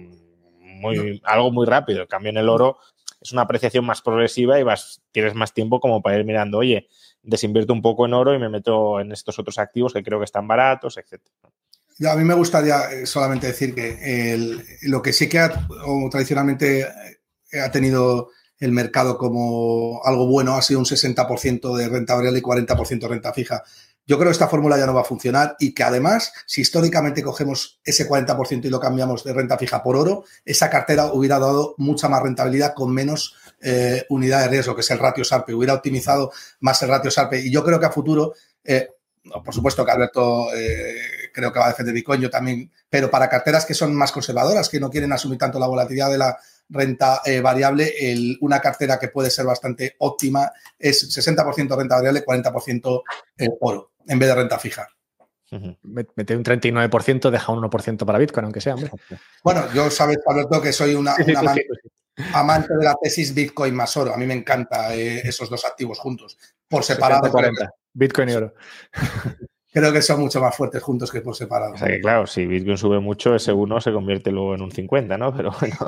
algo muy rápido. En cambio, en el oro es una apreciación más progresiva y tienes más tiempo como para ir mirando, oye, desinvierto un poco en oro y me meto en estos otros activos que creo que están baratos, etc. A mí me gustaría solamente decir que lo que sí que tradicionalmente ha tenido el mercado como algo bueno ha sido un 60% de renta variable y 40% de renta fija. Yo creo que esta fórmula ya no va a funcionar y que además, si históricamente cogemos ese 40% y lo cambiamos de renta fija por oro, esa cartera hubiera dado mucha más rentabilidad con menos unidad de riesgo, que es el ratio Sharpe. Hubiera optimizado más el ratio Sharpe. Y yo creo que a futuro, por supuesto que Alberto creo que va a defender Bitcoin, yo también, pero para carteras que son más conservadoras, que no quieren asumir tanto la volatilidad de la renta variable, una cartera que puede ser bastante óptima es 60% renta variable, 40% oro, en vez de renta fija. Mete un 39%, deja un 1% para Bitcoin, aunque sea, hombre. Bueno, yo sabes, Alberto, que soy un amante de la tesis Bitcoin más oro. A mí me encanta esos dos activos juntos. Por separado. 40, Bitcoin y oro. Creo que son mucho más fuertes juntos que por separado. O sea que claro, si Bitcoin sube mucho, ese 1 se convierte luego en un 50, ¿no? Pero bueno.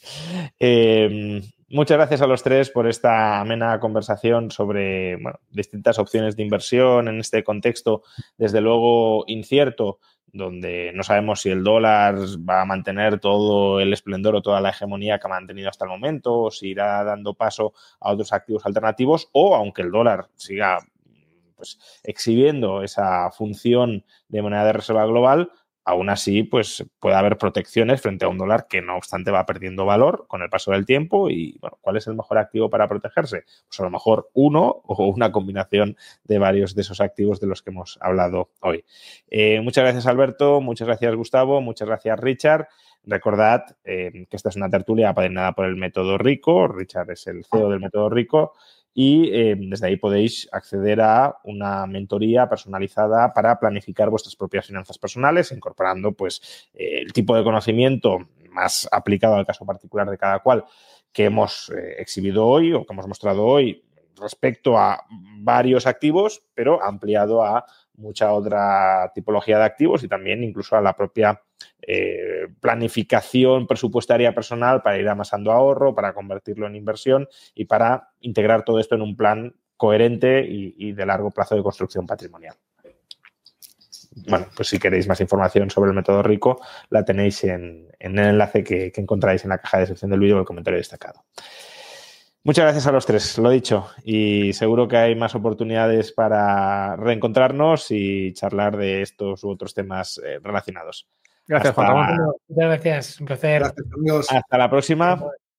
Muchas gracias a los tres por esta amena conversación sobre distintas opciones de inversión en este contexto, desde luego incierto, donde no sabemos si el dólar va a mantener todo el esplendor o toda la hegemonía que ha mantenido hasta el momento, o si irá dando paso a otros activos alternativos, o aunque el dólar siga pues exhibiendo esa función de moneda de reserva global, aún así pues puede haber protecciones frente a un dólar que no obstante va perdiendo valor con el paso del tiempo. Y bueno, ¿cuál es el mejor activo para protegerse? Pues a lo mejor uno o una combinación de varios de esos activos de los que hemos hablado hoy. Muchas gracias, Alberto, muchas gracias, Gustavo, muchas gracias, Richard. Recordad que esta es una tertulia apadrinada por el Método Rico. Richard es el CEO del Método Rico. Y desde ahí podéis acceder a una mentoría personalizada para planificar vuestras propias finanzas personales, incorporando pues el tipo de conocimiento más aplicado al caso particular de cada cual que hemos exhibido hoy o que hemos mostrado hoy respecto a varios activos, pero ampliado a mucha otra tipología de activos y también incluso a la propia planificación presupuestaria personal para ir amasando ahorro, para convertirlo en inversión y para integrar todo esto en un plan coherente y de largo plazo de construcción patrimonial. Bueno, pues si queréis más información sobre el Método Rico, la tenéis en el enlace que encontráis en la caja de descripción del vídeo o el comentario destacado. Muchas gracias a los tres, lo dicho, y seguro que hay más oportunidades para reencontrarnos y charlar de estos u otros temas relacionados. Gracias, Juan Ramón. Muchas gracias, un placer. Gracias, amigos. Hasta la próxima.